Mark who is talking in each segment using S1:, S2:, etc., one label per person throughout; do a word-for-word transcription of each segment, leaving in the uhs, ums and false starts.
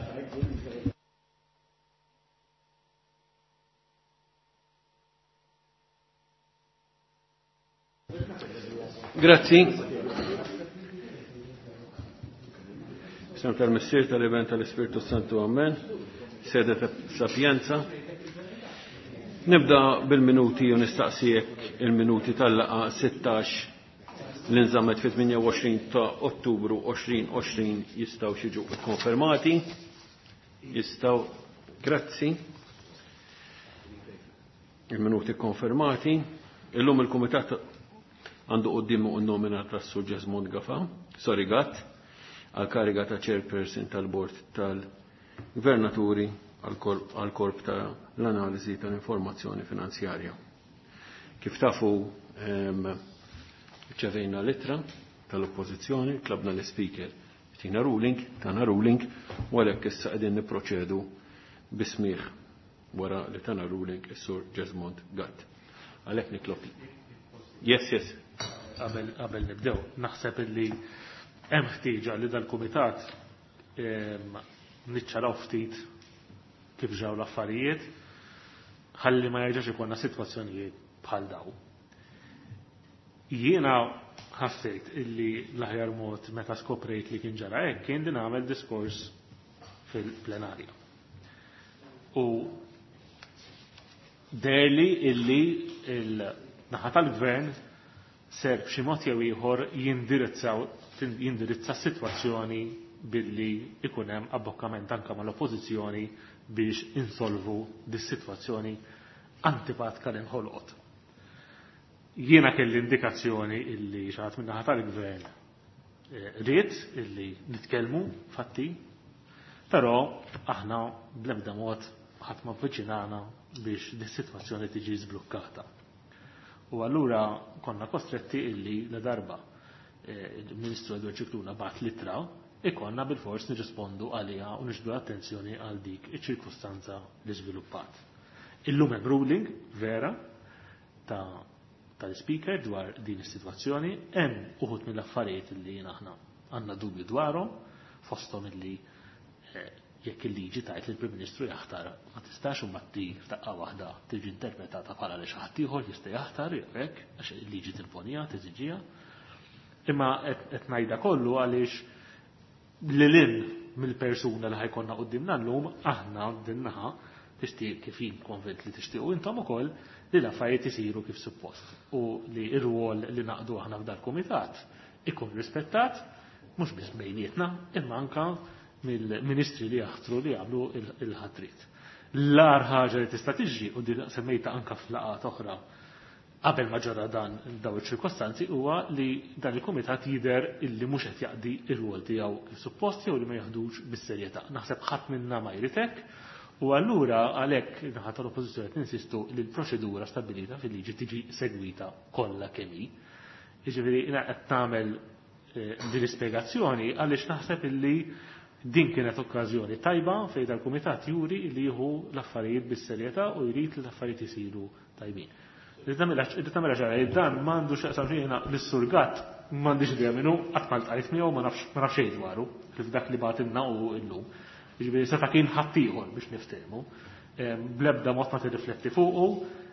S1: Grazzi. Siamo permessi tal-event tal-Ispirtu Santu Amen, sede ta' Sapienza. Nibda bil-minuti u nistaqsijek il-minuti tal-laqa sittax li nżammet fi tminja u għoxrin ta' Ottubru għoxrin għoxrin jistaw xiġu konfermati. Jistaw, grazzi. Il-minuti konfermati. Illum il-Kumitat għandu qoddimu n-nomina ta' Sur Jesmond Gafa, sorry Gatt, għal-kariga ta' chairperson tal-Bord tal-Gvernaturi għal-Korp ta' l-Analiżi tal-Informazzjoni Finanzjarja. Kif tafu ċevejna litra tal-Oppożizzjoni, tlabna l-Speaker tina ruling, tana ruling, u għalhekk issa qegħdin nipproċedu bismiħ wara li tana ruling is-Sur Jesmond Gatt. Għalhekk nitlob. Yes, yes.
S2: Qabel qabel nibdew, naħseb li hemm ħtieġa li dal-kumitat niċċaraw ftit kif ġew l-affarijiet ħalli ma jerġax ikollna sitwazzjonijiet bħal daw. Jiena ħassejt illi l-aħjar mod meta skoprejt li kien ġara hekk kien din nagħmel diskors fil-plenarja. U derli illi il-naħa tal-gvern ser b'xi mod jew ieħor jindirizzaw jindirizza s-sitwazzjoni billi ikun hemm abbokkament anke mal-oppożizzjoni biex insolvu dis-sitwazzjoni antipatika li nħolqot. Jiena kelli indikazzjoni illi xaħat minn naħa tal-gvern ried illi nitkellmu fatti, però aħna bl-ebda mod ħadd ma vviċinana biex dis-sitwazzjoni tiġi żblukkata. U allura konna kostretti illi la darba il-Ministru Edward Cicluna bat litra ikonna bil-fors nirrispondu għalija u nixbdu attenzjoni għal dik iċ-ċirkustanza li żviluppat. Illum hemm ruling vera ta' tal-Speaker dwar din is-sitwazzjoni, hemm uħud mill-affarijiet li aħna għandna dubju dwarhom, fosthom illi jekk il-liġi tajt li l-Prim Ministru jaħtar ma tistax u matti f'daqqa waħda tiġi interpretata bħala li xi ħadd ieħor jista' jaħtar hekk għax il-liġi tilponija tiżiġija. Imma qed ngħidha kollu għaliex lilin mill-persuna li ħajkonna qudiemna llum aħna din-naħa tixtieq kif jien konvint li tixtiequ intom ukoll li l-affarijiet isiru kif suppost u li r-rwol li naqdu aħna f'dal kumitat ikun rispettat mhux biss bejnietna imma anke mill-ministri li jaħtru li jagħmlu il-ħatrit. L-ar ħaġa li tista' tiġi u di semmejta anke f'laqgħat oħra qabel ma ġara dan daw iċ-ċirkostanzi huwa li dan il-kumitat jidher illi mhux qed jaqdi r-rwol tiegħu kif suppost jew li ma jaħdux bis-serjetà. Naħseb ħadd minnha ma jrid hekk u allura għalhekk naħa tal-Oppożizzjoni tinsistu li l-proċedura stabbilita fil-liġi tiġi segwita kollha kemm hi. Jiġifieri qed tagħmel din l-ispjegazzjoni għaliex naħseb illi din kienet okkażjoni tajba fejn dal-kumitat juri li jieħu l-affarijiet bis-serjetà u jrid li l-affarijiet isiru tajbin. Li tagħmilha ġara li dan m'għandux x'aqsam jiena lis-surgat m'għandix idea minnu qatt ma ltqajt miegħu ma nafx ma nafx xejn dwaru kif dak li bagħtilna u llum. Jiġifieri seta' kien ħadd ieħor biex niftehmu. Bl-ebda mod ma tirrifletti fuqu,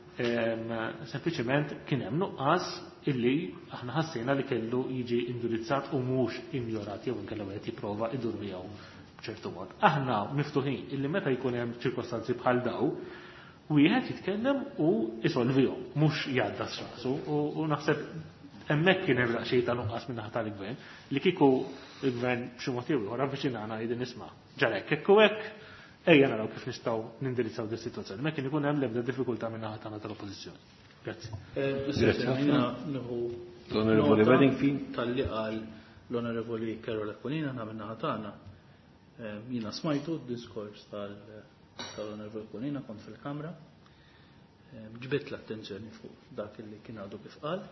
S2: sempliċement kien hemm nuqqas illi aħna ħassejna li kellu jiġi indirizzat u mhux injorat jew inkella wieħed jipprova idur miegħu b'ċertu mod. Aħna miftuħin illi meta jkun hemm ċirkostanzi bħal daw wieħed jitkellem u isolvihom, mhux jgħadda s-rasu u naħseb hemmhekk kien hemm daqsxejn ta' nuqqas minn naħa tal-gvern li kieku l-gvern b'xi mod jew ieħor avviċinana jgħid nisma' ġara hekk u hekk ejja naraw kif nistgħu nindirizzaw din is-sitwazzjoni. Ma kien ikun hemm l-ebda diffikultà minn naħa tagħna tal-Oppożizzjoni. Grazzi.
S3: L-Onorevoli Weddingfield tal-li qal l-Onorevoli Carol Aquilina naħa min-naħa tagħna. Jiena smajtu d-diskors tal-Onorevoli Aquilina kont fil-Kamra. Ġbiet l-attenzjoni fuq dak li kien għadu kif qal.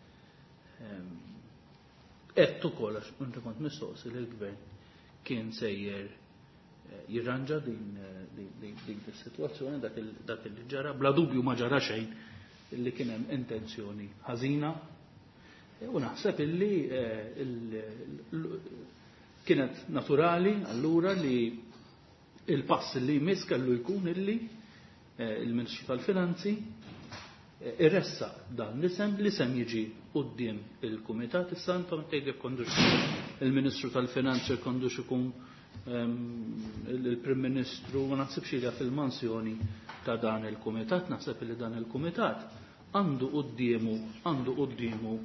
S3: Qed ukoll għax inti kont mistoqsi li l-Gvern kien sejjer jirranġa din is-sitwazzjoni dak li ġara bla dubju ma ġara xejn illi kien hemm intenzjoni ħażina u naħseb illi kienet naturali allura li il-pass li jmiss kellu jkun illi il-Ministru tal-Finanzi irressa dan l-isem, l-isem jiġi qudiem il-Kumitat issa intom tgħidlek kondux il-Ministru tal-Finanzi kondux ikun il-Prim Ministru ma naħsibx ilha fil-mansjoni ta' dan il-Kumitat, naħseb li dan il-Kumitat għandu quddiemu għandu quddiemu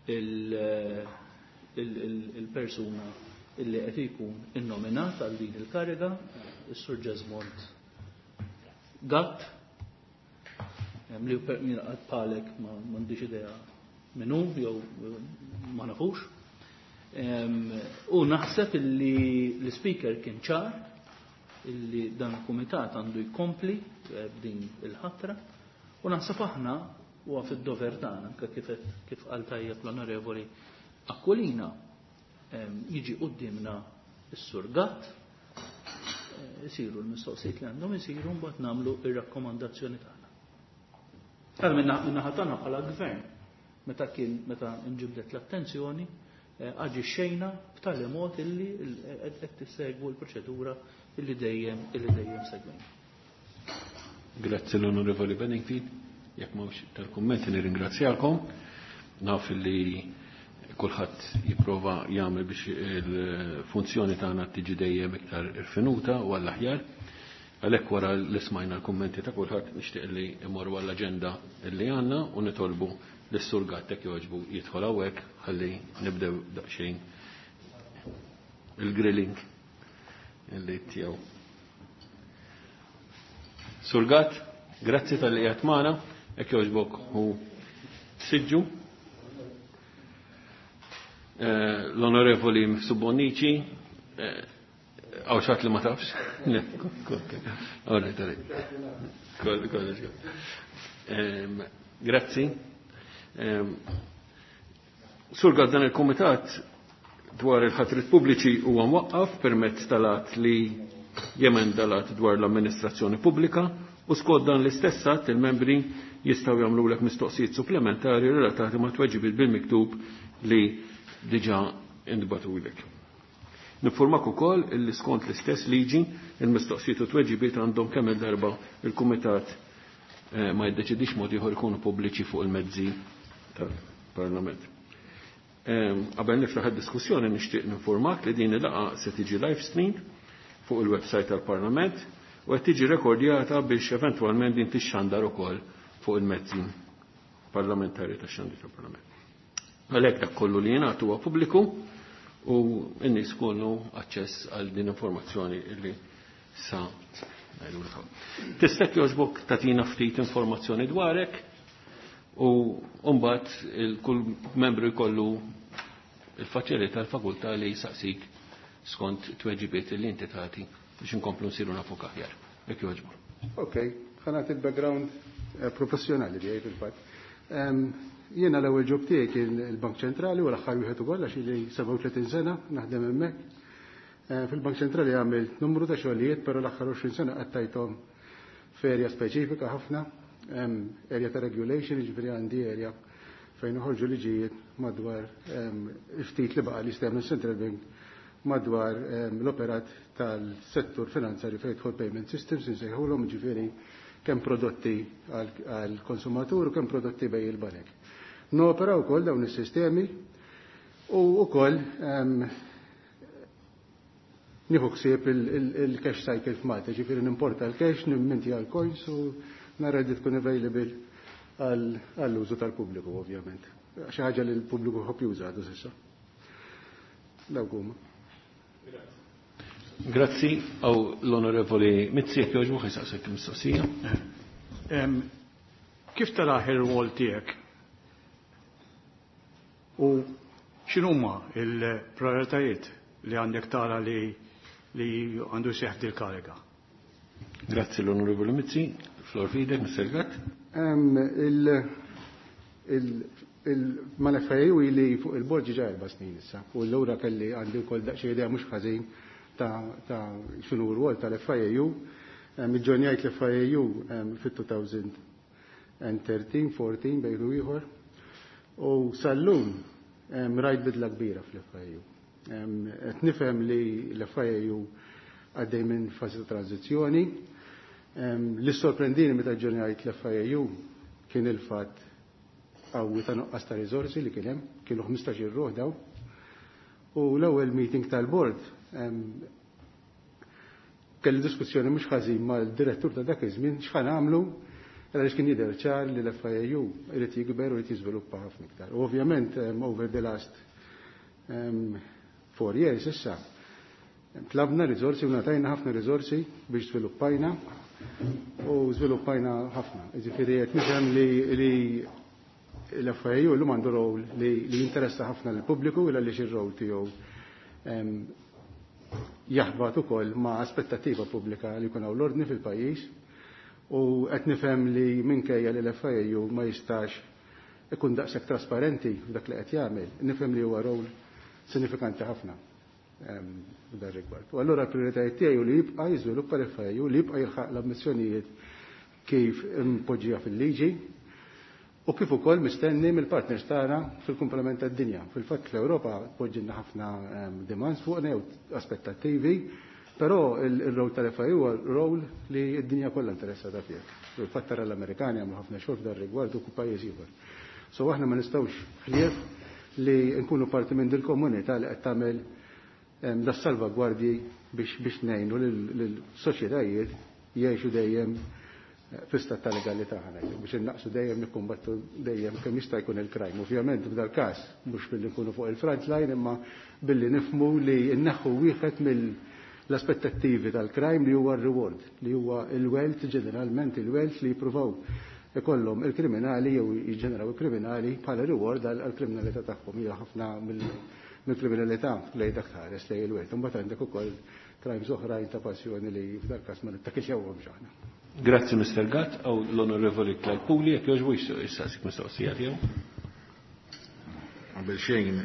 S3: il-persuna illi qed ikun innominat għal din il-kariga, is-Sur Jesmont Gatt, li għad palek ma m'għandix idea minnu jew ma nafux. U naħseb illi l-Speaker kien ċar illi dan il-Kumitat għandu jkompli b'din il-ħatra u naħseb aħna huwa fid-dover tagħna anke kif qal tajjeb l-Onorevoli Aquilina jiġi qudiemna s-Sur Gatt isiru l-mistoqsijiet li għandhom isiru mbagħad nagħmlu r-rakkomandazzjoni tagħna. Għal minna ħatana bħala gvern meta kien meta nġibdet l-attenzjoni għaġi xejna b'tali mod illi qed tissegwu l-proċedura illi dejjem illi dejjem segwejna.
S1: Grazzi l-Onorevoli Benningfield, jekk mhux tal-kummenti nirringrazzjakom. Naf li kulħadd jipprova jagħmel biex il-funzjoni tagħna tiġi dejjem iktar irfinuta u għall-aħjar. Għalhekk wara l-ismajna l-kummenti ta' kulħadd nixtieq li imorru għall-aġenda li għandna u nitolbu l-Sur Gatt jekk jogħġbu jidħol hawnhekk ħalli nibdew daqsxejn il-grilling illi tiegħu. Sur Gatt, grazzi tal-li qiegħed magħna, jekk jogħġbok u siġġu. L-Onorevoli Subbonici, għaw xat li ma tafx? Grazzi. Sur Gatt, dan il-Komitat dwar il-ħatrit pubbliċi huwa mwaqqaf permezz tal-att li jemenda l-att dwar l-amministrazzjoni pubblika u skont dan l-istess att il-membri jistgħu jagħmlulek mistoqsijiet supplementari relatati ma' tweġibiet bil-miktub li diġà intbagħtu ilek. Nifurmak ukoll illi skont l-istess liġi il-mistoqsijiet u tweġibiet għandhom kemm il-darba il-Kumitat ma jiddeċidix mod ieħor ikunu pubbliċi fuq il-mezzi tal-Parlament. Qabel nifraħ id-diskussjoni nixtieq ninformak li din il-laqgħa se tiġi live stream fuq il-website tal-Parlament u qed tiġi rekordjata biex eventwalment din tixxandar ukoll fuq il-mezzi parlamentari tax-xandir tal-Parlament. Għalhekk dak kollu li jingħatu huwa pubbliku u n-nies kollu aċċess għal din informazzjoni li sa ngħidulha. Tista' jogħġbok tagħtina ftit informazzjoni dwarek u mbagħad kull membru jkollu il-faċilità l-fakultà li jsaqsik skont tweġibiet li inti tagħti biex inkomplu nsiru nafu aħjar. Jekk jogħġbok. Okay, ħanat il-background professjonali tiegħi fil-fatt. Jiena l-ewwel ġob tiegħi kien il-Bank Ċentrali u l-aħħar wieħed ukoll għax li seba' u tletin sena naħdem hemmhekk. Fil-Bank Ċentrali għamil numru ta' xogħlijiet, però l-aħħar għoxrin sena qattajthom f'erja speċifika ħafna, area ta' regulation, jiġifieri għandi area fejn uħorġu liġijiet madwar ftit li baqa' li jistgħu Central Bank madwar l-operat tal-settur finanzjarju fejn jidħol payment systems insejħulhom jiġifieri kemm prodotti għall-konsumatur u kemm prodotti bej il-banek. Nopera wkoll dawn is-sistemi u wkoll nieħu ħsieb il-cash cycle f'Malta, ġifieri nimporta l-cash, nimminti għall-coins u nara li tkun available għall-użu tal-pubbliku ovvjament. Xi ħaġa li l-pubbliku ħobb juża għadu s'issa. Dawk huma. Grazzi, għaw l-Onorevoli Mizzi, jekk jogħġbok jisaqsek il-mistoqsija.
S4: Kif taraħ ir-rwol tiegħek? U x'inhuma il-prioritajiet li għandek tara li li għandu seħħ dil-kariga?
S1: Grazzi l-Onorevoli Mizzi, Flor Fidek, Mister Gatt.
S5: Ma l-F A U li fuq il-bord ġiġa erba' snin issa u l-ewra kelli għandi wkoll daqsxejn idea mhux ħażin ta' x'inhu r-rwol tal-F A U. Miġġornjajt l-F A U fit-twenty thirteen fourteen bejn ieħor u sal-lum rajt bidla kbira fl-F A U. Qed nifhem li l-F A U għaddej minn fażi ta' tranzizzjoni. Li sorprendini meta ġurnajt l-F I A U kien il-fatt qawwi ta' nuqqas ta' riżorsi li kien hemm, kienu ħmistax irruħ daw. U l-ewwel meeting tal-bord kelli diskussjoni mhux ħażin mal-direttur ta' dak iż-żmien x'ħan nagħmlu għaliex kien jidher ċar li l-F I A U irid jikber u irid jiżviluppa ħafna iktar. U ovvjament over the last four years issa tlabna riżorsi u ngħatajna ħafna riżorsi biex żviluppajna u żviluppajna ħafna. Jiġifieri qed nifhem li l-F I A U llum għandu rol li jinteressa ħafna lill-pubbliku il għaliex ir-rol tiegħu jaħbad ukoll ma' aspettattiva pubblika li jkun hawn l-ordni fil-pajjiż u qed nifhem li minkejja li l-F I A U ma jistax ikun daqshekk trasparenti f'dak li qed jagħmel, nifhem li huwa rol sinifikanti ħafna f'dan rigward. U allura l-prijoritajiet tiegħu li jibqa' jiżviluppa l-F I A U li jibqa' jilħaq l-ammissjonijiet kif impoġġija fil-liġi u kif ukoll mistenni mill-partners tagħna fil-kumplament tad-dinja. Fil-fatt fl-Ewropa poġġilna ħafna demands fuqna jew aspettattivi, però il-rol tal-F I A U huwa rol li d-dinja kollha interessata fih. Fil-fatt tara l-Amerikani għamlu ħafna xogħol f'dan rigward u kull pajjiż ieħor. So aħna ma nistgħux ħlief li nkunu parti minn dil-komunità li qed tagħmel da salvagwardji biex biex ngħinu lill-soċjetajiet jgħixu dejjem fl-istat ta' legalità ħana biex innaqsu dejjem nikkumbattu dejjem kemm jista' jkun il-crime. Ovvjament f'dal każ mhux billi nkunu fuq il-front line imma billi nifhmu li nneħħu wieħed mill-aspettattivi tal-crime li huwa r-reward, li huwa il-wealth ġeneralment il-wealth li jippruvaw ikollhom il-kriminali jew jiġġeneraw il-kriminali bħala reward għall-kriminalità tagħhom. Hija ħafna mill-kriminalità lejn dak tħares lejn il-wealth. Imbagħad għandek ukoll crimes oħrajn ta' passjoni li f'dal każ ma nittakilx jewhom ġaħna.
S1: Grazzi mister Gatt, għaw l-Onorevoli Puli, jek joġbu jissasik mistoqsija tiegħu.
S6: Għabel xejn,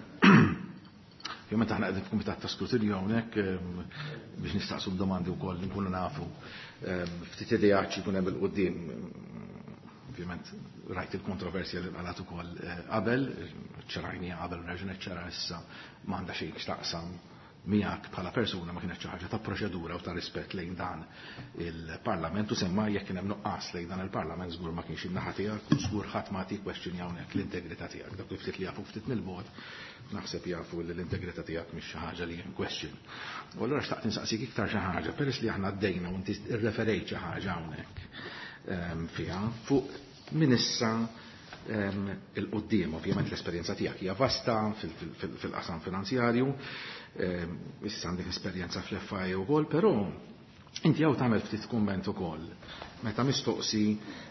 S6: jemma taħna għedin f'kumitat ta' skrutinju hawnhekk biex nistaqsu domandi wkoll nkunu nafu ftit idejat jkun hemm il-qudiem. Ovvjament rajt il-kontroversja li qalat ukoll qabel, ċarajnija qabel raġun ċara issa m'għandha xejn x'taqsam miegħek bħala persuna ma kienet xi ħaġa ta' proċedura u ta' rispett lejn dan il-Parlament u semma jekk kien hemm nuqqas lejn dan il-Parlament żgur ma kienx in-naħa tiegħek u żgur ħadd ma għati question hawnhekk l-integrità tiegħek. Dak li ftit li jafu ftit mill-bogħod naħseb jafu li l-integrità tiegħek mhix xi ħaġa li hemm question. U allura xtaqt insaqsik iktar xi ħaġa peress li aħna għaddejna u inti irreferejt xi ħaġa hawnhekk fiha fuq min issa il-qoddim, ovvjament l-esperjenza tiegħek hija vasta fil-qasam finanzjarju, issa għandek esperjenza fl-F I A U wkoll, però inti jew tagħmel ftit kumment ukoll meta mistoqsi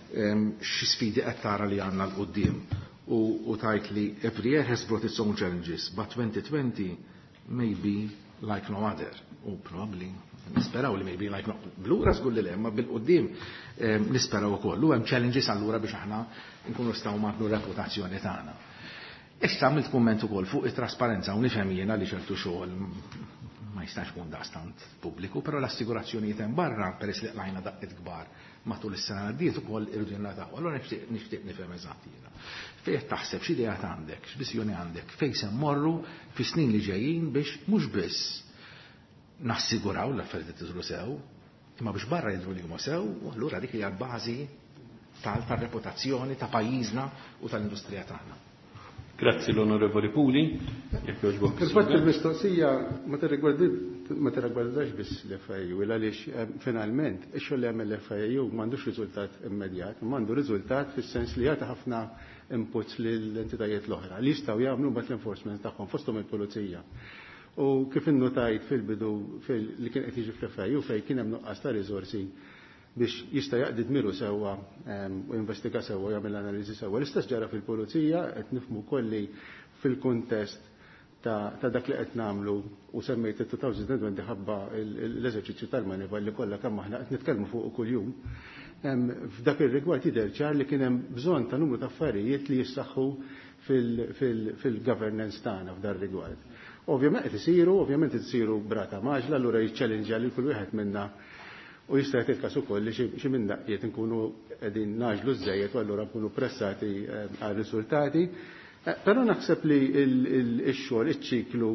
S6: xi sfidi qed tara li għandna l-qudiem u tajt li every year has brought its own challenges, but twenty twenty may be like no other. U probably nisperaw li maybe like no blura żgur li lemma bil-qudiem nisperaw ukoll. U hemm challenges allura biex aħna nkunu nistgħu magħmlu reputazzjoni tagħna. Issa għamilt kumment ukoll fuq it-trasparenza u nifhem jiena li ċertu xogħol ma jistax kun daqstant pubbliku, però l-assigurazzjonijiet hemm barra peress li qlajna daqqet kbar matul is-sena għaddiet ukoll irridu jingħataw. Allura nixtieq nifhem eżatt jiena. Fejn taħseb xi idea għandek, x'viżjoni għandek, fejn se mmorru fis-snin li ġejjin biex mhux biss nassiguraw l-affarijiet tiżru sew, imma biex barra jidhru li huma sew, u allura dik hija l-bażi tal-reputazzjoni ta' pajjiżna u tal-industrija tagħna.
S1: Grazzi l-Onorevoli Puli.
S5: Il-fatt il-mistoqsija ma tirrigwardax biss l-F I A U, għaliex finalment ix-xogħol li għamel l-F I A U m'għandux riżultat immedjat, m'għandu riżultat fis-sens li jagħti ħafna inputs lill-entitajiet l-oħra li jistgħu jagħmlu mbagħad l-enforcement tagħhom fosthom il-pulizija. U kif innotajt fil-bidu li kien qed jiġi fl-F I A U fejn kien hemm nuqqas ta' riżorsi biex jista' jaqdid miru sewwa u investiga sewwa jagħmel analiżi sewwa. L-istess ġara fil-pulizija qed nifhmu kolli fil-kuntest ta' dak li qed nagħmlu u semmejt it-two thousand twenty ħabba l-eżerċizzju tal-manival li kollha kemm aħna qed nitkellmu fuq kuljum. F'dak ir-rigward jidher ċar li kien hemm bżonn ta' numru ta' affarijiet li jissaħħu fil-governance tagħna f'dan rigward. Ovvjament qed isiru, ovvjament qed isiru brata maġla, allura jiċċallenġja lil kull wieħed minna u jista' jagħti il-każ ukoll li xi minn daqqiet inkunu qegħdin naġlu żejjed u allura nkunu pressati għal riżultati. Però naħseb li il-xogħol, iċ-ċiklu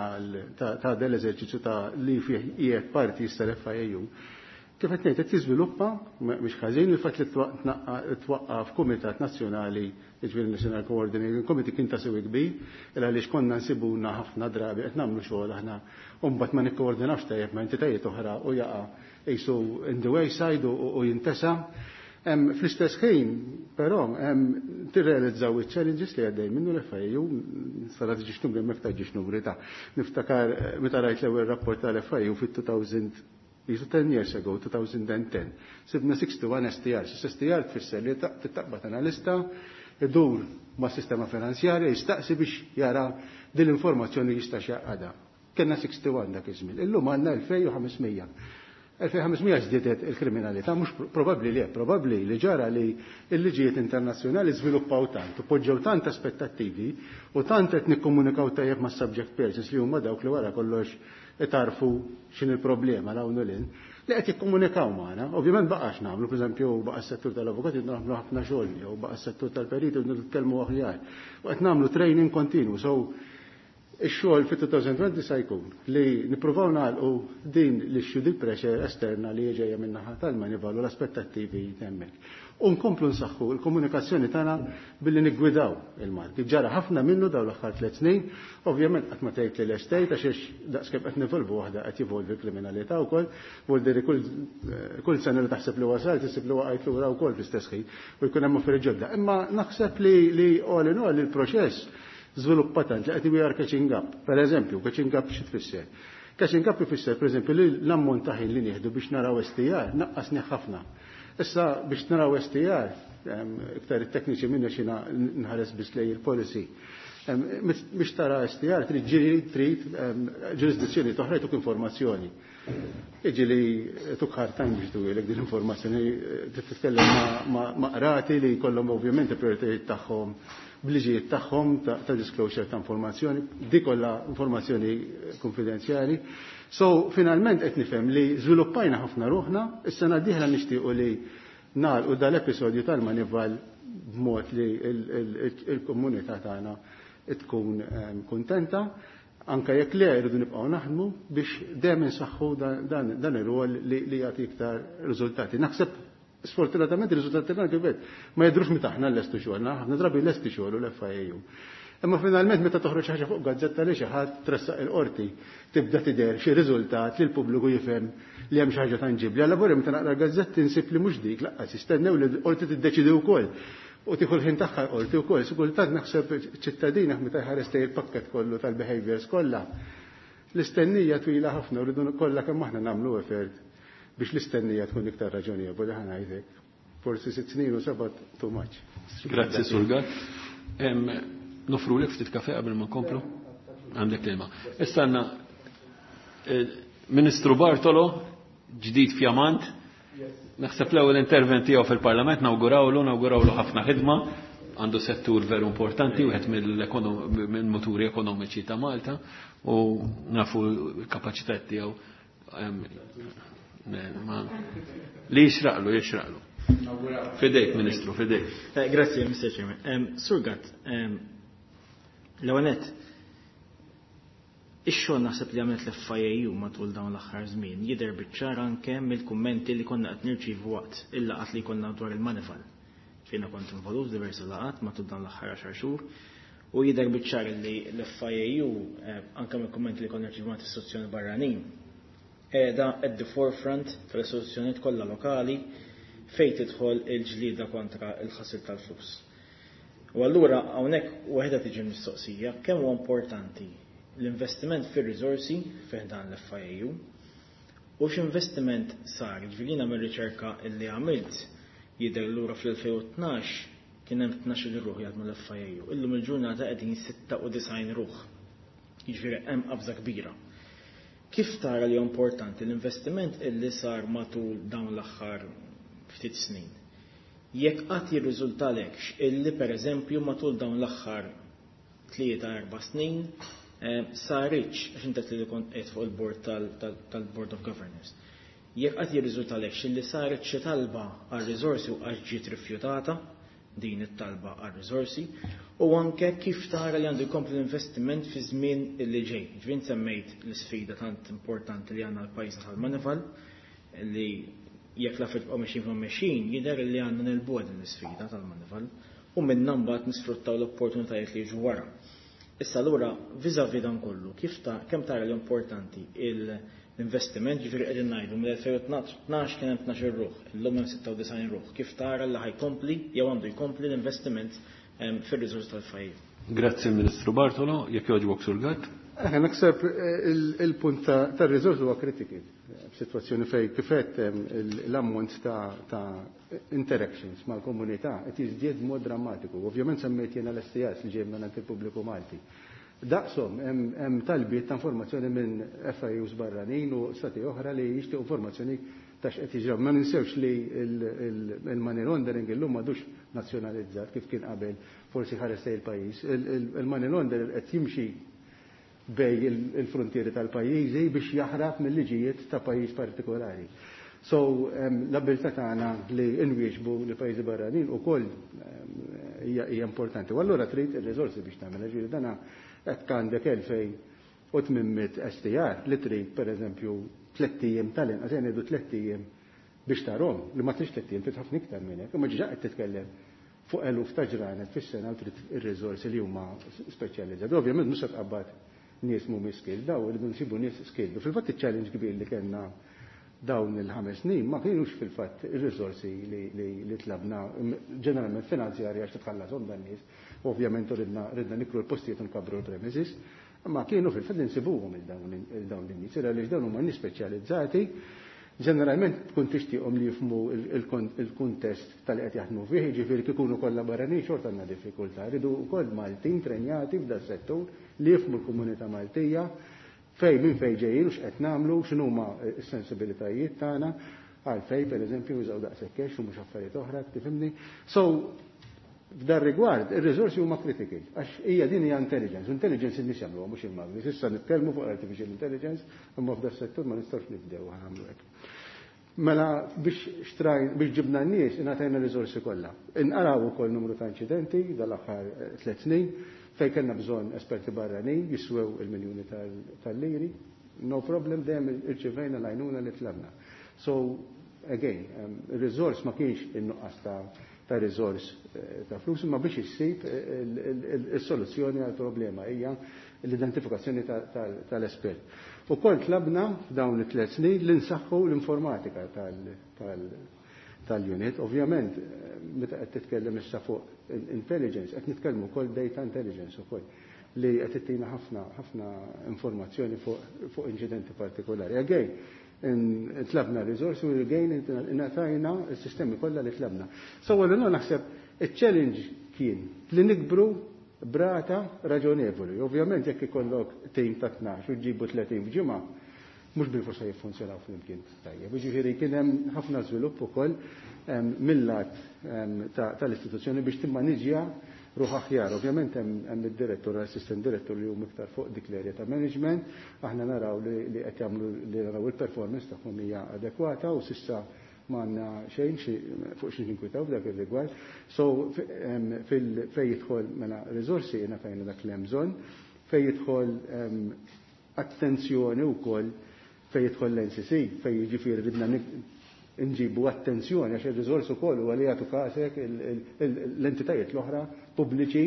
S5: ta' dell-eżerċizzju ta' li fih qiegħed parti jista' F I A U kif qed ngħid qed jiżviluppa mhix ħażin il-fatt li twaqqaf Kumitat Nazzjonali, jiġifieri National Coordinating Committee kien ta' sewi kbir, il għaliex konna nsibuna ħafna drabi qed nagħmlu xogħol aħna u mbagħad ma nikkoordinawx tajjeb ma' entitajiet oħra u jaqa' qisu in the wayside u jintesa'. Fl-istess ħin, però, tirrealizzaw iċ-challenges li għaddej minnu l-F I A U, sarat ġiex numri, mekta ġiex numri ta' niftakar meta rajt l-ewwel rapport tal-F I A U fit-two ten years ago, two thousand ten. Sibna sixty-one S T R. S T R tfisser li tittaqbad analista, idur ma' sistema finanzjarja, jistaqsi biex jara din l-informazzjoni jista' x'jaqgħadha. Kenna sixty-one dak iż-żmien. Illum għandna two thousand five hundred. two thousand five hundred żdiedet il-kriminalità, mhux probabbli li probabbli li ġara li l-liġijiet internazzjonali żviluppaw tant, u poġġew tant aspettattivi u tant qed nikkomunikaw tajjeb ma' subject persons li huma dawk li wara kollox itarfu x'in il-problema hawn u lin li qed jikkomunikaw magħna. Ovvjament baqax nagħmlu, pereżempju baqa' s-settur tal-avukati nagħmlu ħafna xogħol, jew baqa' s-settur tal-periti nitkellmu aħjar. U qed nagħmlu training kontinwu. So ix-xogħol fit-twenty twenty se jkun li nippruvaw nagħlqu din l-issue di pressure esterna li ġejja min-naħa tal-manival u l-aspettattivi hemmhekk. U nkomplu nsaħħu l-komunikazzjoni tagħna billi niggwidaw il-marki. Ġara ħafna minnu dawn l-aħħar tliet snin, ovvjament qatt ma tgħid li l-estate għax daqskemm qed nivolvu waħda qed jivolvi l-kriminalità wkoll, vuol kull sena li taħseb li wasal tisib li waqgħet lura wkoll fl-istess ħin u jkun hemm affarijiet ġodda. Imma naħseb li all in all il-proċess żviluppatant li qed we are catching up. Per eżempju, catching up xi tfisser? Catching up ifisser pereżempju li l-ammont ta' ħin li nieħdu biex naraw S T R naqqasni ħafna. Issa biex naraw S T R, iktar it-tekniċi minna xina nħares biss lej il-policy. Biex tara S T R trid ġiri trid ġurisdizzjoni toħra tuk informazzjoni. Iġi li tuk ħartajn biex tuwilek din informazzjoni titkellem ma' qrati li jkollhom ovvjament il-prioritajiet tagħhom bliġijiet tagħhom ta' disclosure ta' informazzjoni, di kollha informazzjoni konfidenzjali. So finalment qed nifhem li żviluppajna ħafna ruħna, is-sena d-dieħla nixtiequ li nagħlqu dal-episodju tal-Manival b'mod li l-komunità tagħna tkun kuntenta, anke jekk le jridu nibqgħu naħdmu biex dejjem insaħħu dan ir-rwol li jagħti iktar riżultati. Naħseb sfortunatament ir-riżultati tagħna kif ma jidhrux meta aħna lestu xogħolna, ħafna drabi lesti xogħol u l-F I A U. Imma finalment meta toħroġ ħaġa fuq gazzetta li xi ħadd tressaq il-qorti tibda tidher xi riżultat li l-pubbliku jifhem li hemm xi ħaġa tanġibli. Alla vorri meta naqra gazzetti insib li mhux dik laqqas jistennew li l-qorti tiddeċidi wkoll u tieħu l-ħin tagħha l-qorti wkoll. Sikultant naħseb ċittadina meta jħares tgħid il-pakkett kollu tal-behaviors kollha. L-istennija twila ħafna u rridu kollha kemm aħna nagħmlu effort biex l-istennija tkun iktar raġonevoli ħana ngħidlek. Forsi sitt snin u seba' too much.
S1: Grazzi Sulgar. Nofru lek ftit kafe qabel ma nkomplu? Għandek kelma. Issa għandna Ministru Bartolo, ġdid fjamant, naħseb l-ewwel intervent tiegħu fil-Parlament nawgurawlu, nawgurawlu ħafna ħidma, għandu settur veru importanti wieħed mill-moturi ekonomiċi ta' Malta u nafu l-kapaċitat tiegħu li jixraqlu, jixraqlu. Fidejk, Ministru, fidejk.
S7: Grazie, Mister Chairman. Surgat, l-għanet, ix-xogħol naħseb li għamlet l-F I A U matul dawn l-aħħar żmien jidher biċ-ċar anke mill-kummenti li konna qed nirċievu waqt il-laqgħat li konna dwar il-Manival. Jiena kont involut diversi laqgħat matul dawn l-aħħar għaxar xhur u jidher biċ-ċar li l-F I A U anke mill-kummenti li konna nirċievu istituzzjoni barranin qiegħda at the forefront tal-istituzzjonijiet kollha lokali fejn tidħol il-ġlieda kontra il-ħasil tal-flus. U allura hawnhekk waħda tiġi mistoqsija kemm huwa importanti l-investiment fir-riżorsi fejn dan l-F I A U u x'investiment sar, ġifieri mir-riċerka illi għamilt jidher lura fl-twenty twelve kien hemm tnax-il ruħ jaħdmu l-F I A U. Illum il-ġurnata qegħdin sixty-nine ruħ. Jiġifieri hemm qabża kbira. Kif tara li importanti l-investiment illi sar matul dawn l-aħħar ftit snin? Jekk qatt jirriżulta lekx illi pereżempju matul dawn l-aħħar tlieta erba' snin saritx għax inta li kont qed fuq il-board tal-Board of Governors. Jekk qatt jirriżulta lekx illi saret xi talba għal riżorsi u għax ġiet rifjutata din it-talba għar-riżorsi u anke kif tara li għandu jkompli l-investiment fi żmien li ġej. Ġvien semmejt l-sfida tant importanti li għandna l-pajjiż tal-Manifal li jekk la fitqgħu mexin fuq mexin jidher li għandna nilbuha din l-isfida tal-Manifal u minnha mbagħad nisfruttaw l-opportunitajiet li jiġu wara. Issa allura viżavi dan kollu, kif ta' kemm tara li importanti l-investiment ġifieri qegħdin ngħidu mill-elfejn kien hemm tnax-il ruħ, illum hemm sitta u disgħin ruħ. Kif tara li ħajkompli jew għandu jkompli l-investiment fir-riżors tal-fajj? Grazzi
S1: Ministru Bartolo, jekk jogħġbok sur Gatt.
S5: Naħseb il-punt tar-riżors huwa kritiki. F'sitwazzjoni fejn kif qed l-ammont ta' interactions mal-komunità qed jiżdied b'mod drammatiku. Ovvjament semmejt jiena l-S T S li ġej minn il-pubbliku Malti. Daqshom hemm talbiet ta' informazzjoni minn F I Us barranin u stati oħra li jixtiequ informazzjoni ta' x'qed jiġri. Ma ninsewx li il-money laundering illum m'għadux nazzjonalizzat kif kien qabel forsi ħares il-pajjiż. Il-money laundering qed jimxi bej il-frontieri tal-pajjiżi biex jaħrab mill-liġijiet ta' pajjiż partikolari. So l-abilità tagħna li nwieġbu li pajjiżi barranin ukoll hija importanti. U allura trid ir-riżorsi biex tagħmel ġieli dana qed għandek elfejn u tmien S T R li trid pereżempju tliet ijiem tal-inqas se ngħidu tliet ijiem biex tarhom li ma trix tliet ijiem trid ħafna iktar minn hekk, imma ġa qed titkellem fuq eluf ta' ġranet fis-sena u trid ir-riżorsi li huma speċjalizzati. Ovvjament mhux se tqabbad nies mhumiex skilled, daw irridu nsibu nies skilled. U fil-fatt iċ-challenge kbir li kellna dawn il-ħames snin ma kienux fil-fatt ir-riżorsi li tlabna ġeneralment finanzjarji għax titħallashom dan nies. Ovvjament ridna nikru l-postijiet u nkabru l-premises, ma kienu fil-fatt insibuhom il-dawn l-nies, għaliex dawn huma nies speċjalizzati. Ġeneralment tkun tixtieqhom li jifhmu il-kuntest tal-qed jaħdmu fih, jiġifieri kif ikunu kollha barranin xorta għandna diffikultà. Ridu wkoll Maltin trenjati f'dan settur li jifhmu l-komunità Maltija fej minn fej ġejjin u x'qed nagħmlu, x'inhuma s-sensibilitajiet tagħna għalfejn pereżempju jużaw daqshekk u mhux affarijiet oħra, tifhimni. So f'dan rigward ir-riżorsi huma kritiki għax hija din hija intelligence, intelligence in-nies jagħmluha mhux il-magni. Issa nitkellmu fuq artificial intelligence, imma f'dan settur ma nistgħux nibdew nagħmlu hekk. Mela biex xtrajn biex ġibna n-nies ingħatajna riżorsi kollha. Inqaraw ukoll numru ta' inċidenti dal-aħħar tliet snin fejn kellna bżonn esperti barranin jiswew il-miljuni tal-liri. No problem dejjem irċivejna l-għajnuna li tlabna. So again, ir-riżors ma kienx in-nuqqas ta' ta' riżors ta' flus, ma biex issib is-soluzzjoni għal problema hija l-identifikazzjoni tal-espert. U kont tlabna f'dawn it-tliet snin li nsaħħu l-informatika tal-unit. Ovvjament, meta qed titkellem issa fuq intelligence, qed nitkellmu wkoll data intelligence ukoll li qed tittina ħafna ħafna informazzjoni fuq inċidenti partikolari. Again, tlabna riżorsi u again ingħatajna s-sistemi kollha li tlabna. So għallu naħseb iċ-challenge kien li nikbru brata raġonevoli. Ovvjament jekk ikollok tim ta' tnax u ġibu tletin f'ġimgħa, mhux bil-forsa jiffunzjonaw flimkien tajjeb. Jiġifieri kien hemm ħafna żvilupp ukoll mill-lat tal-istituzzjoni biex timmaniġja ruħ aħjar. Ovvjament hemm id-direttur, l-assistent direttur li huma iktar fuq dik l-area ta' management, aħna naraw li qed jagħmlu li naraw il-performance tagħhom hija adekwata u s'issa m'għandna xejn fuq xi ninkwitaw f'dak ir-rigward. So fejn jidħol mela riżorsi ngħatajna dak li hemm bżonn, fejn jidħol attenzjoni wkoll fejn jidħol l-N C C, fejn jiġifieri ridna nġibu attenzjoni għax ir-riżors ukoll huwa li jagħtu kasek l-entitajiet l-oħra pubbliċi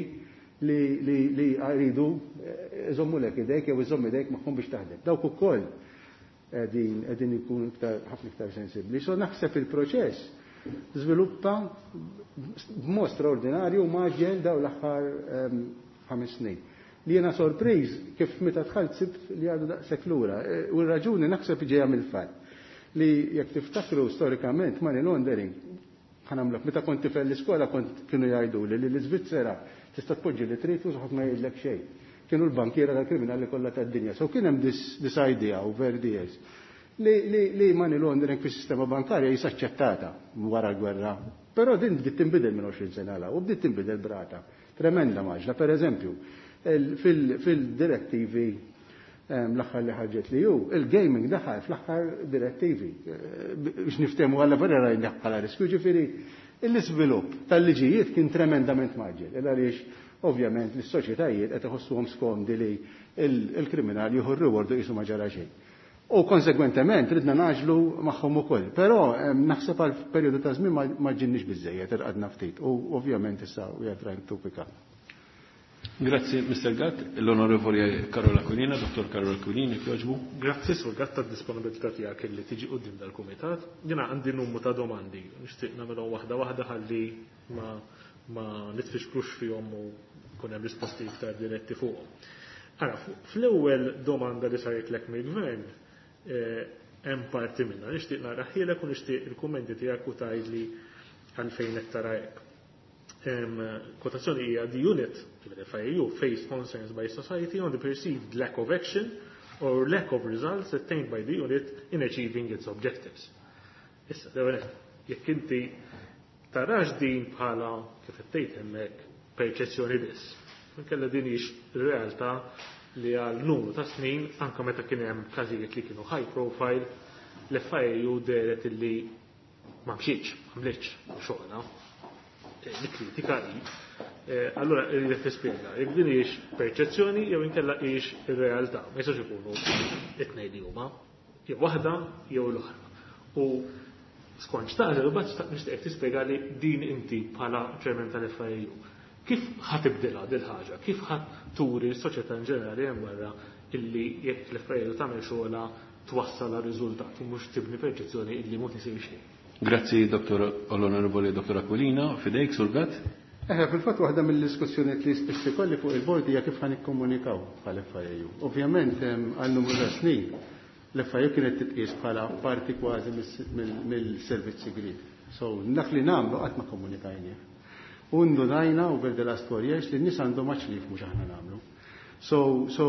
S5: li jridu iżommu lek idejk jew iżomm idejk magħhom biex taħdem. Dawk ukoll qegħdin ikunu ħafna iktar sensibbli. So naħseb il-proċess żviluppa b'mod straordinarju maġġel daw l-aħħar ħames snin. Li jiena sorpriż kif meta dħalt sibt li għadu daqshekk lura. U r-raġuni naħseb ġejja mill-fatt li jekk tiftakru storikament money laundering ħanamlek meta kont tifel l-iskola kont kienu jgħidu li l-Iżvizzera tista' tpoġġi li trid u ħadd ma jgħidlek xejn. Kienu l-bankiera tal-kriminali kollha tad-dinja. So kien hemm this idea over the years li money laundering fis-sistema bankarja hija aċċettata wara l-gwerra. Però din bdiet tinbidel minn għoxrin sena la u bdiet tinbidel brata tremenda maġla. Pereżempju, fil-direttivi l-aħħar li ħarġet li ju, il-gaming daħal fl-aħħar direttivi biex niftemu għalla vera rajn bħala riskju. Ġifieri l-iżvilupp tal-liġijiet kien tremendament maġġel, għaliex ovvjament l-soċjetajiet qed iħossuhom skomdi li l-kriminali jieħu r-riwordu qisu ma ġara xejn. U konsegwentement ridna naġlu magħhom ukoll. Però naħseb għal perjodu ta' żmien ma ġinniex biżejjed irqadna ftit. U ovvjament issa we are trying to pick up.
S1: Grazzi, mister Gatt. L-Onorevoli Karola Kulina, Dottor Karola Kulini, kjoġbu.
S2: Grazzi, Sur Gatt, tad-disponibilità tiegħek li tiġi quddiem dal-Kumitat. Jiena għandi numru ta' domandi. Nixtieq nagħmelhom waħda waħda ħalli ma ma nitfixklux fihom u kun hemm risposti iktar diretti fuqhom. Ara, fl-ewwel domanda li saret lek mill-Gvern, hemm parti minnha. Nixtieq naraħħielek u nixtieq il-kummenti tiegħek u tgħidli għalfejn qed tara hekk. Quotazzjoni hija the unit, F I A U, faced concerns by society on the perceived lack of action or lack of results attained by the unit in achieving its objectives. Issa, dewene, jekk inti tarax din bħala kif qed hemmhekk perċezzjoni biss. Inkella din hix realtà li għal numru ta' snin anke meta kien hemm każijiet li kienu high profile l-F I A U deret illi ma mxietx, ma mlitx xogħolha. L-kritika hi. Allura rrid tispjega, jekk din hix perċezzjoni jew inkella hix ir-realtà, ma jistax ikunu it-tnejn li huma, jew waħda jew l-oħra. U skont xtaqt imbagħad nixtieq tispjega li din inti bħala ċermen tal-F I A U. Kif ħatibdilha dil ħaġa? Kif ħadd turi s-soċjetà in ġenerali hemm wara illi jekk l-F I A U tagħmel xogħolha twassal għal riżultati mhux tibni perċezzjoni illi mhux isir xejn. Grazzi,
S1: Dottor Onorevoli Dottor Aquilina. Fidejk, Sur Gatt.
S5: Eħe, fil-fatt waħda mill-diskussjonijiet li spiss ikolli fuq il-bord hija kif ħanikkomunikaw bħal-F I A U. Ovvjament għal numru ta' snin l-F I A U kienet titqies bħala parti kważi mill-servizz segret. So dak li nagħmlu qatt ma komunikajnieh. U ndunajna u berde la storjex li n-nies għandhom maċlif mhux aħna nagħmlu. So so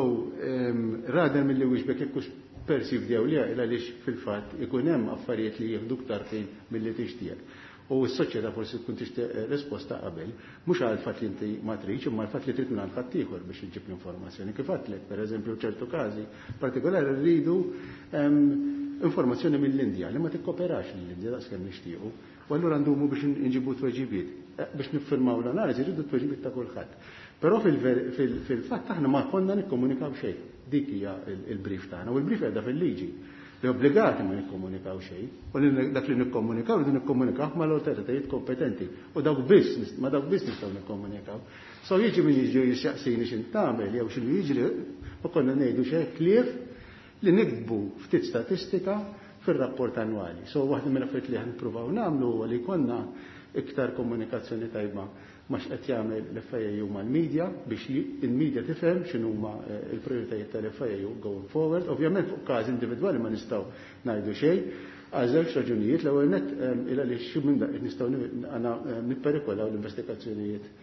S5: rader mill-li wieġbek jekkux persivdew li għaliex fil-fatt ikun hemm affarijiet li jieħdu ktar ħin milli tixtieq. U s-soċjetà forsi tkun tixtieq risposta qabel, mhux għal fatt li inti ma tridx, imma l-fatt li trid minn għal fatt ieħor biex iġib l-informazzjoni. Kif għadlek, pereżempju ċertu każi partikolari rridu informazzjoni mill-Indja li ma tikkoperax mill-Indja daqskemm nixtiequ. U allura ndumu biex inġibu tweġibiet. Biex niffirmaw l-analiżi rridu tweġibiet ta' kulħadd. Però fil-fatt aħna ma konna nikkomunikaw xejn. Dik hija il-brief tagħna u l-brief qiegħda fil-liġi. Li obbligati ma nikkomunikaw xejn. U dak li nikkomunikaw rridu nikkomunikaw mal-awtoritajiet kompetenti. U dawk biss, ma dawk biss nistgħu nikkomunikaw. So jiġi min jiġu jixjaqsini x'in tagħmel jew x'inhu jiġri u konna ngħidu xejn klief li nikdbu ftit statistika fir-rapport annwali. So waħda mill-affarijiet li ħnippruvaw nagħmlu huwa li konna iktar komunikazzjoni tajba max qed jagħmel l-F I A U mal-medja biex il-medja tifhem x'inhuma l-prijoritajiet tal-F I A U going forward. Ovvjament fuq każ individwali ma nistgħu ngħidu xejn għal żewġ raġunijiet. L-ewwel nett il għaliex xi minn dak nistgħu nipperikolaw l-investigazzjonijiet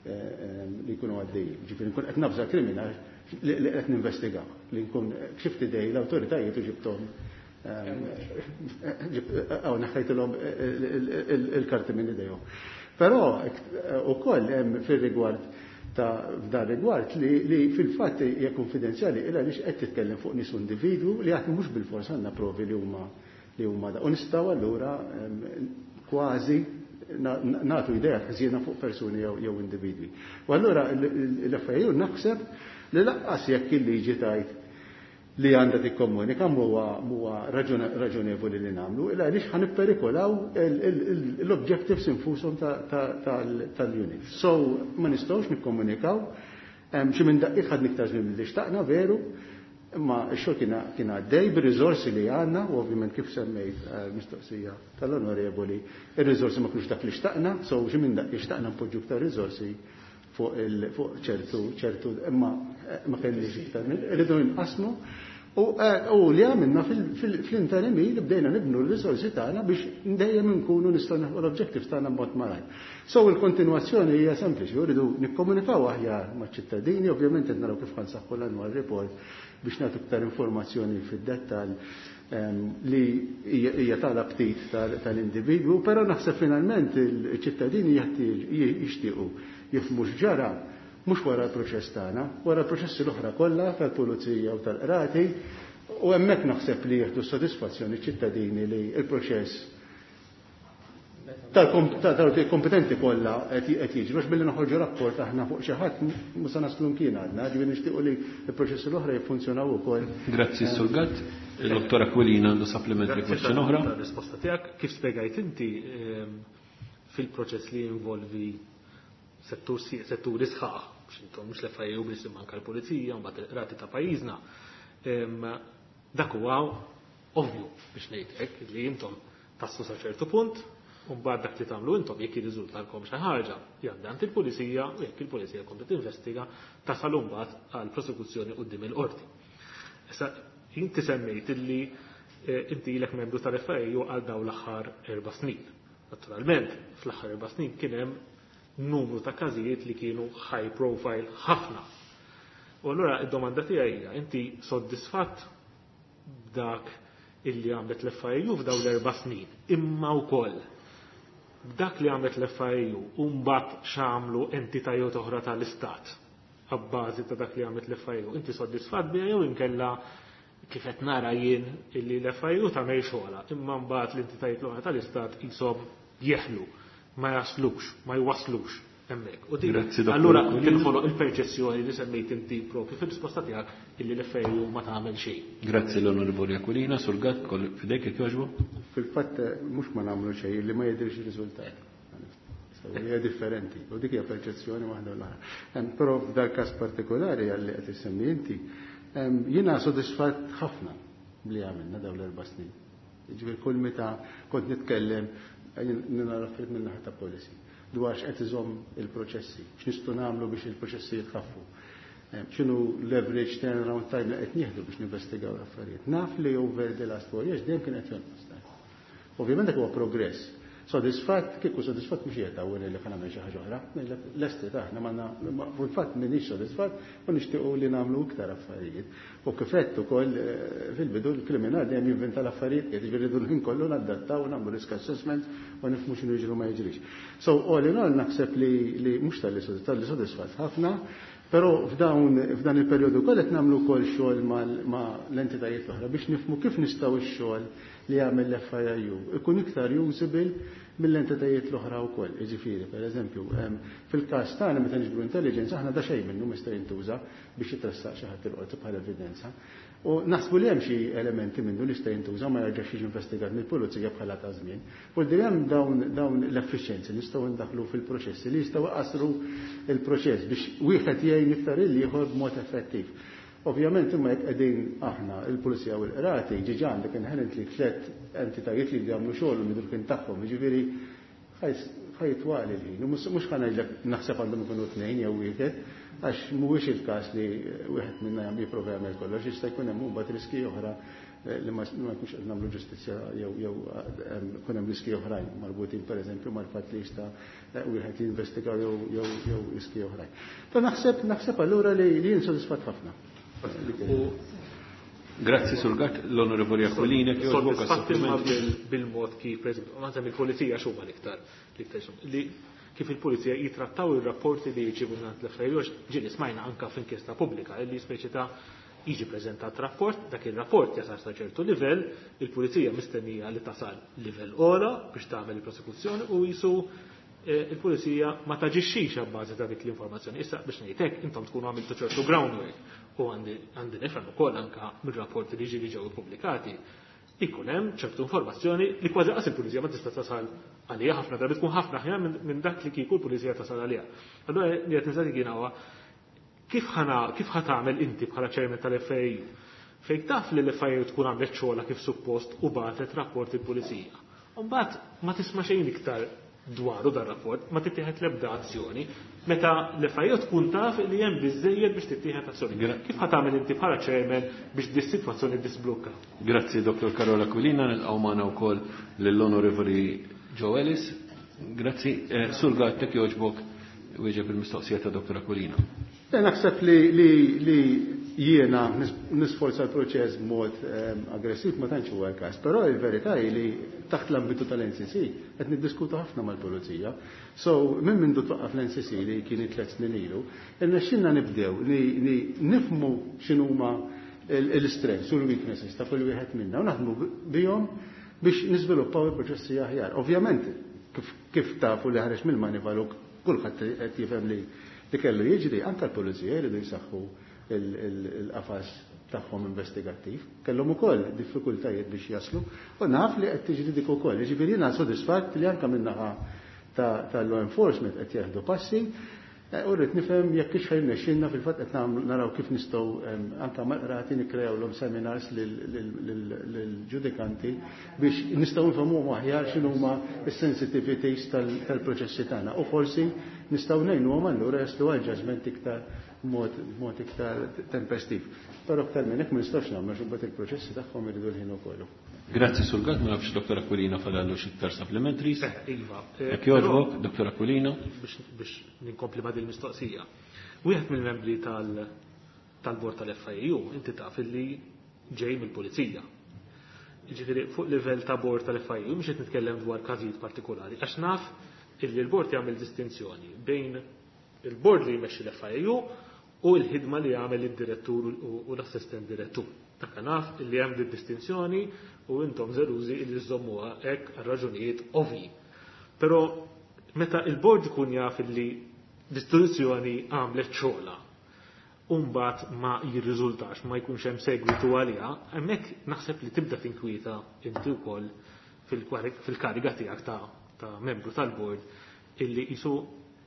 S5: li jkunu għaddejjin. Ġifieri nkun qed nabża kriminal li qed ninvestigaw, li nkun xift idej l-awtoritajiet u ġibthom għaw naħħajtilhom il-karti minn idejhom. Però ukoll hemm fir-rigward ta' f'dan rigward li fil-fatt hija konfidenzjali illa għaliex qed titkellem fuq nies individwu li għad mhux bil-fors għandna provi li huma li huma da. U nistgħu allura kważi nagħtu idea ħżiena fuq persuni jew individwi. U allura l-F I A U naħseb li laqqas jekk il-liġi tajt li għandha tikkomunika huwa raġonevoli li nagħmlu, illa għaliex ħanipperikolaw l-objectives infushom tal-unit. So ma nistgħux nikkomunikaw, xi minn daqqiet ħad niktar żmien milli xtaqna veru, imma x-xogħol kien għaddej bir-riżorsi li għandna u ovvjament kif semmejt mistoqsija tal-onorevoli, ir-riżorsi ma kinux dak li xtaqna, so xi minn daqqiet xtaqna npoġġu iktar riżorsi fuq ċertu ċertu imma ma kellix iktar. Irridu nqasmu u li għamilna fl-interimi li bdejna nibnu l-risorsi tagħna biex dejjem inkunu nistgħu naħu l-objectives tagħna b'mod malajr. So il-kontinwazzjoni hija sempliċi, rridu nikkomunikaw aħjar maċ-ċittadini, ovvjament qed naraw kif ħansaħħu l-annual report biex nagħtu iktar informazzjoni fid-dettall li hija talab ftit tal-individwu, però naħseb finalment il-ċittadini jixtiequ jifhmu x'ġara mhux wara l-proċess tagħna, wara l-proċessi l-oħra kollha tal-pulizija u tal-qrati, u hemmhekk naħseb li jieħdu sodisfazzjoni ċittadini li l-proċess tal-kompetenti kollha qed jiġru billi noħorġu rapport aħna fuq xi ħadd mhux se naslu mkien għadna, ġifieri nixtiequ li l-proċessi l-oħra jiffunzjonaw ukoll.
S1: Grazzi Sulgat. Il-Dottor Aquilina għandu supplementary question oħra.
S2: Risposta tiegħek kif spjegajt inti fil-proċess li jinvolvi setturi sħaħ, x'intom mhux l-F I U biss imma anke l-Pulizija, mbagħad il-qrati ta' pajjiżna. Dak huwa ovvju biex ngħid hekk li intom tassu sa ċertu punt, u mbagħad dak li tagħmlu intom jekk jirriżultalkom xi ħaġa jgħaddi għand il-Pulizija u jekk il-Pulizija tkun tinvestiga tasal mbagħad għal prosekuzzjoni quddiem il-qorti. Issa inti semmejt illi inti ilek membru tal-F I U għal dawn l-aħħar erba' snin. Naturalment, fl-aħħar erba' snin kien hemm numru ta' każijiet li kienu high profile ħafna. U allura id-domanda tiegħi hija inti soddisfatt dak illi għamlet l-F I U f'dawn l-erba' snin, imma wkoll dak li għamlet l-F I U u mbagħad x'għamlu entitajiet oħra tal-Istat abbażi ta' dak li għamlet l-F I U. Inti soddisfatt biha jew inkella kif qed nara jien illi l-F I U tagħmel xogħla, imma mbagħad l-entitajiet oħra tal-Istat qishom jeħlu, ma jaslux, ma jwaslux hemmhekk. U dik allura tinħoloq il-perċezzjoni li semmejt inti propri fir-risposta tiegħek illi l-F I U ma tagħmel xejn.
S1: Grazzi l-Onorevoli Aquilina, Sulgat, koll fidejk jekk jogħġbu.
S5: Fil-fatt mhux ma nagħmlu xejn li ma jidhirx ir-riżultat. Hija differenti, u dik hija perċezzjoni waħda u l-oħra. Però f'dal każ partikolari għalli qed issemmi inti, jiena sodisfatt ħafna li għamilna dawn l-erba' snin. Jiġifieri kull meta kont nitkellem nina raffrit minn naħa ta' policy dwar x'qed iżomm il-proċessi, x'nistgħu nagħmlu biex il-proċessi jitħaffu. X'inhu leverage turnaround time li qed nieħdu biex ninvestigaw l-affarijiet. Naf li over the last four years dejjem kien qed jonqos. Ovvjament dak huwa progress. Sodisfatt, kieku sodisfatt mhux qiegħed tawwel li kien nagħmel xi ħaġa oħra. Lesti aħna ma fil-fatt m'iniex sodisfatt u nixtiequ li nagħmlu iktar affarijiet. U kif qed ukoll fil-bidu l-kriminal dejjem jinventa l-affarijiet qed jiġri ħin kollu nadattaw u nagħmlu risk assessment u nifhmu x'inhu jiġri ma jiġrix. So all in all naħseb li mhux tal-li sodisfatt ħafna, però f'dan il-perjodu koll qed nagħmlu wkoll xogħol ma' l-entitajiet l-oħra biex nifhmu kif nistgħu x-xogħol li jagħmel l-F I U ikun iktar usable mill-entitajiet l-oħra wkoll. Jiġifieri, pereżempju, fil-każ tagħna meta niġbru intelligence aħna da xejn minnu mista' jintuża biex jitrassaq xi ħadd il-qorti bħala evidenza. U naħsbu li hemm xi elementi minnu li jista' jintuża ma jerġax jiġi investigat mill-pulizija bħala ta' żmien. U li hemm dawn l-effiċjenzi nistgħu ndaħlu fil-proċessi li jistgħu qasru il-proċess biex wieħed jgħin iktar il ieħor b'mod effettiv. Ovvjament imma jekk qegħdin aħna il-Pulizija u l-Qrati ġiġa għandek inħerent li tliet entitajiet li jagħmlu xogħol u midru kien tagħhom, jiġifieri ħajtwali l-ħin. Mhux ħanajdlek naħseb għandhom ikunu tnejn jew wieħed, għax mhuwiex il-każ li wieħed minnha jipprova jagħmel kollox, jista' jkun hemm mbagħad riski oħra li ma jkunx qed nagħmlu ġustizzja jew jew jkun hemm riski oħrajn marbutin pereżempju mal-fatt li jista' wieħed jinvestigaw jew jew riski oħrajn. Ta' naħseb naħseb allura li jien sodisfatt ħafna.
S1: Grazzi Sulgat, l-Onorevoli Aquilina.
S2: Soddisfatti bil-mod kif, għandhom il-Pulizija xumma l-iktar li kif il-Pulizija jitrattaw il-rapporti li jġibu l-F I U ġieli smajna anka f'inkjesta pubblika li speċita jiġi preżentat rapport, dak il-rapport jasal sa ċertu livell, il-Pulizija mistennija li tasal livell ola biex tagħmel il-prosekuzzjoni u jisu il-Pulizija ma taġixxix abbażi ta' dik l-informazzjoni. Issa biex ngħidlek intom tkunu għamiltu ċertu groundwork u għandi nifhem ukoll anke mir-rapporti li ġieli ġew ippubblikati ikun hemm ċertu informazzjoni li kważi qas il-Pulizija ma tista' tasal għaliha ħafna drabi tkun ħafna ħjar minn dak li kieku l-Pulizija tasal għaliha. Allura li qed niżgħid kien huwa kif ħana kif ħatamel inti bħala ċermen tal-F I U fejn taf li l-F I U tkun għamlet xogħla kif suppost u bagħtet rapport il-Pulizija. U mbagħad ma tisma' xejn iktar dwaru dar rapport, ma tittieħed l-ebda azzjoni, meta l-F I U tkun taf li hemm biżżejjed biex tittieħed azzjoni. Kif ħatamel inti bħala ċermen biex dis-sitwazzjoni disblukka?
S1: Grazzi Dottor Karola Aquilina, nilqgħu magħna wkoll lill-Onorevoli Joe Ellis. Grazzi. Sulgat tek jogħġbok wieġeb il-mistoqsija ta' Dottor Aquilina.
S5: Naħseb li jiena nisforza l-proċess b'mod aggressiv ma tantx huwa l-każ, però l-verità hi li taħt l-ambitu tal-N C C qed niddiskutu ħafna mal-Pulizija. So minn mindu twaqqaf l-N C C li kien tliet snin ilu, irnexxinna nibdew li nifhmu x'inhuma l-istress u l-weaknesses ta' kull wieħed minna u naħdmu bihom biex niżviluppaw il-proċessi aħjar. Ovvjament kif tafu li ħareġ mill-manival u kulħadd qed jifhem li li kellu jiġri, anke l-pulizija jridu jsaħħu il-qafas tagħhom investigattiv. Kellhom ukoll diffikultajiet biex jaslu u naf li qed tiġri dik ukoll. Jiġifieri jiena sodisfatt li anke min-naħa tal-law enforcement qed jieħdu passi. U rrid nifhem jekk ix ħajrnexxinna fil-fatt qed naraw kif nistgħu anke mal-qrati nikkreawlhom seminars lill-ġudikanti biex nistgħu nfhmuhom aħjar x'inhuma s-sensitivities tal-proċessi tagħna u forsi nistgħu ngħinuhom allura jaslu għal ġaġment iktar mod iktar tempestiv. Però aktar minn hekk ma nistgħux nagħmlu x'umbagħad il-proċessi tagħhom iridu l-ħin ukoll.
S1: Grazzi Sulgat, ma nafx Doktor Aquilina fallu xiktar supplementaries.
S2: Iva.
S1: Jekk jogħġbok, Doktor Aquilina.
S2: Biex ninkompli ma' din mistoqsija. Wieħed mill-membri tal-bord tal-F I U inti taf illi ġej mill-Pulizija. Jiġifieri fuq livell ta' bord tal-F I U mhux qed nitkellem dwar każijiet partikolari għax naf illi l-bord jagħmel distinzjoni bejn il-bord li jmexxi l-F I U u l-ħidma li jagħmel id-direttur u l-assistent direttur. Dak naf li hemm din distinzjoni u intom żelużi li żommuha hekk għal raġunijiet ovvji. Però meta il-bord ikun jaf li l-istituzzjoni għamlet xogħla u mbagħad ma jirriżultax ma jkunx hemm segwitu għaliha, hemmhekk naħseb li tibda tinkwieta inti wkoll fil-kariga tiegħek ta' membru tal-bord illi qisu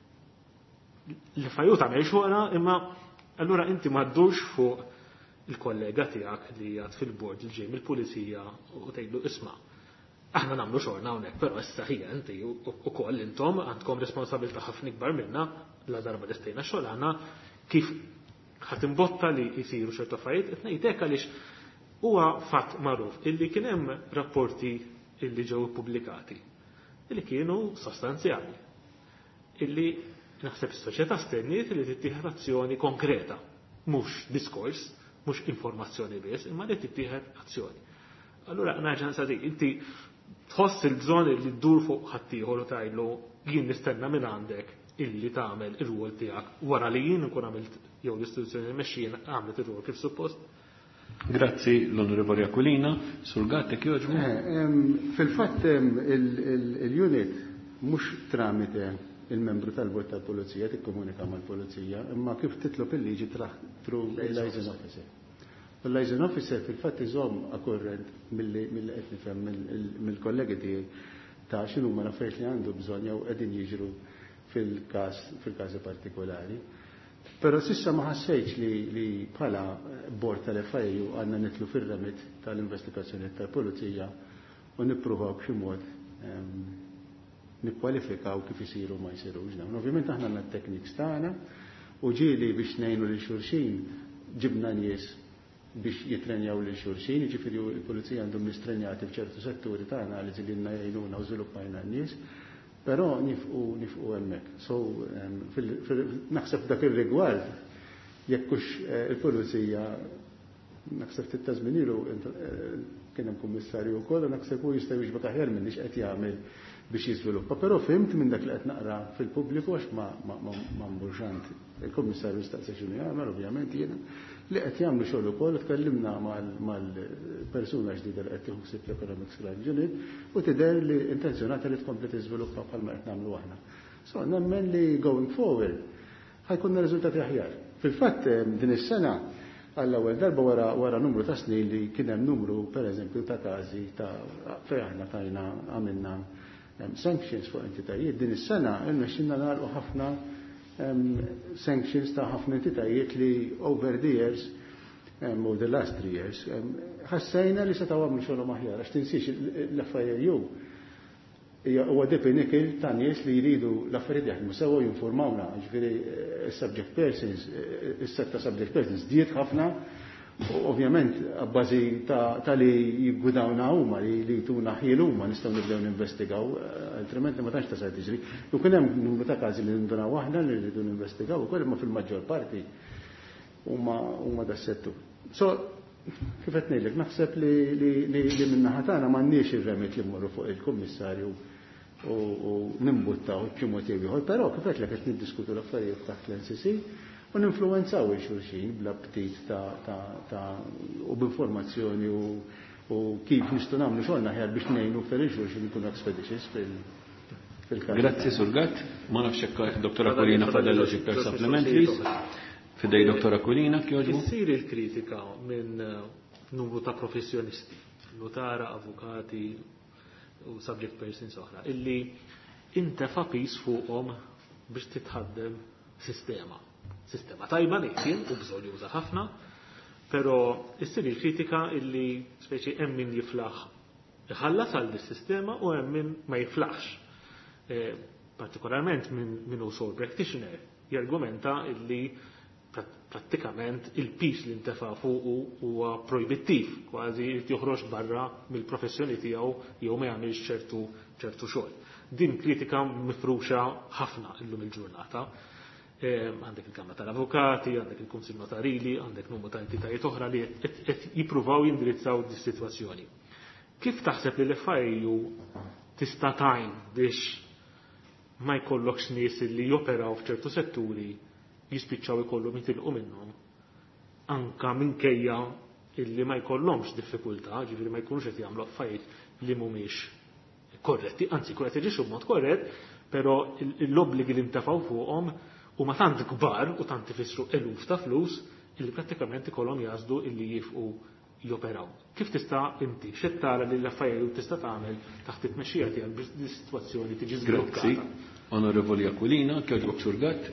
S2: l-F I U tagħmel xogħla imma allura inti ma ddurx fuq il-kollega tiegħek li jgħid fil-bord li ġej mill-pulizija u tgħidlu isma' aħna nagħmlu xogħolna hawnhekk, però issa hija inti wkoll intom għandkom responsabilità ħafna ikbar minna la darba li stejna xogħolna kif ħadd imbotta li jsiru ċertu affarijiet qed ngħidlek għaliex huwa fatt magħruf illi kien hemm rapporti illi ġew ippubblikati illi kienu sostanzjali illi naħseb is-soċjetà stenniet li tittieħed azzjoni konkreta, mhux diskors, mhux informazzjoni biss, imma li tittieħed azzjoni. Allura nerġa' nsaqsik, inti tħoss il-bżonn li ddur fuq ħaddieħor u tgħidlu jien nistenna minn għandek illi tagħmel ir-rwol tiegħek wara li jien nkun għamilt jew l-istituzzjoni mexxin għamlet ir-rwol kif suppost?
S1: Grazzi l-Onorevoli Aquilina, Sulgat jekk jogħġbu.
S5: Fil-fatt il-unit mhux tramite il-membru tal-bord tal-Pulizija tikkomunika mal-Pulizija, imma kif titlob il-liġi tru il-liaison officer. Il-liaison officer fil-fatt iżomm akkurrent milli qed nifhem mill-kollegi tiegħi ta' x'inhuma l-affarijiet li għandu bżonn jew qegħdin jiġru fil-każ fil-każi partikolari. Però s'issa ma ħassejtx li bħala bord tal-F I U għandna nitlu fir-remit tal-investigazzjoni tal-Pulizija u nippruvaw b'xi mod nikkwalifikaw kif isiru ma jsirux dawn. Ovvjament aħna għandna t-tekniks tagħna u ġieli biex ngħinu lil xulxin ġibna nies biex jitrenjaw lil xulxin, jiġifieri l-pulizija għandhom nistrenjati f'ċertu setturi ta' analiżi li lna jgħinuna u żviluppajna n-nies, però nifqu nifqu hemmhekk. So naħseb dak ir-rigward jekk hux il-pulizija naħseb titta żmien ilu kien hemm kummissarju wkoll u naħseb hu jista' jiġbek aħjar minn x'qed jagħmel biex jiżviluppa, però fimt minn dak li qed naqra fil-pubbliku għax ma mburġant. Il-Kummissarju staqsa x'inhu jagħmel ovvjament jiena li qed jagħmlu xogħol ukoll tkellimna mal-persuna ġdida li qed tieħu ħsieb l-Economic Crime Unit u tidher li intenzjonata li tkompli tiżviluppa bħalma qed nagħmlu aħna. So nemmen li going forward ħajkunna riżultati aħjar. Fil-fatt din is-sena għall-ewwel darba wara wara numru ta' snin li kien hemm numru pereżempju ta' każi ta' fejn aħna tajna għamilna sanctions fuq entitajiet. Din is-sena irnexxinna nagħlqu ħafna sanctions ta' ħafna entitajiet li over the years over the last three years ħassejna li setgħu għamlu xogħol aħjar għax tinsix l-F I U hija huwa depinikil ta' nies li jridu l-affarijiet jaħdmu sewwa jinformawna, ġifieri is-subject persons, is-setta subject persons diet ħafna ovvjament abbażi ta' li jiggudawna huma li jtuna ħiel huma nistgħu nibdew ninvestigaw, altrimenti ma tantx tasal tiġri. U kien hemm numru ta' każi li nduna waħda li rridu ninvestigaw ukoll imma fil-maġġor parti huma huma das-settur. So kif qed ngħidlek naħseb li min-naħa tagħna m'għandniex ir-remit li mmorru fuq il-Kummissarju u nimbuttaw b'xi mod jew ieħor, però kif qed qed niddiskutu l-affarijiet taħt l-N C C u ninfluwenzaw il-xulxin bla ptit ta' u b'informazzjoni u kif nistgħu nagħmlu xogħolna ħjar biex ngħinu aktar il-xulxin ikunu expeditious
S1: Grazzi Surgat, ma nafx hekk Doktora Akwilina fadallu xi per supplementaries. Fidej Doktora Akwilina kjoġbu?
S2: Issir il-kritika minn numru ta' professjonisti, notara, avukati u subject persons oħra, illi intefa' pis fuqhom biex titħaddem sistema. Sistema tajba nejtin u bżonn juża ħafna, però issir il-kritika illi speċi hemm min jiflaħ iħallas għal dis-sistema u hemm min ma jiflaħx. Eh, partikolarment minn min hu sole practitioner jargumenta illi prattikament il-pis li intefa' fuqu huwa projbittiv, kważi joħroġ barra mill-professjoni tiegħu jew ma jagħmilx ċertu ċertu xogħol. Din kritika mifruxa ħafna illum il-ġurnata. Għandek il-Kamra tal-Avukati, għandek il-Kunsill Notarili, għandek numru ta' entitajiet oħra li qed jippruvaw jindirizzaw dis-sitwazzjoni. Kif taħseb li l-F I U tista' tajn biex ma jkollokx nies li joperaw f'ċertu setturi jispiċċaw ikollhom jitilqu minnhom anka minkejja illi ma jkollhomx diffikultà, ġifieri ma jkunux qed jagħmlu affarijiet li mhumiex korretti, anzi jkun qed jiġixu b'mod korrett, però l-obbligi li ntefgħu fuqhom huma tant kbar u tant ifissru eluf ta' flus illi prattikament ikollhom jażlu illi jifqu joperaw. Kif tista' inti x'qed tara li l-affarijiet tista' tagħmel taħt it-tmexxija tiegħek biex dis-sitwazzjoni tiġi żblokkata?
S1: Onorevoli Akwilina, kjoġbok Surgat.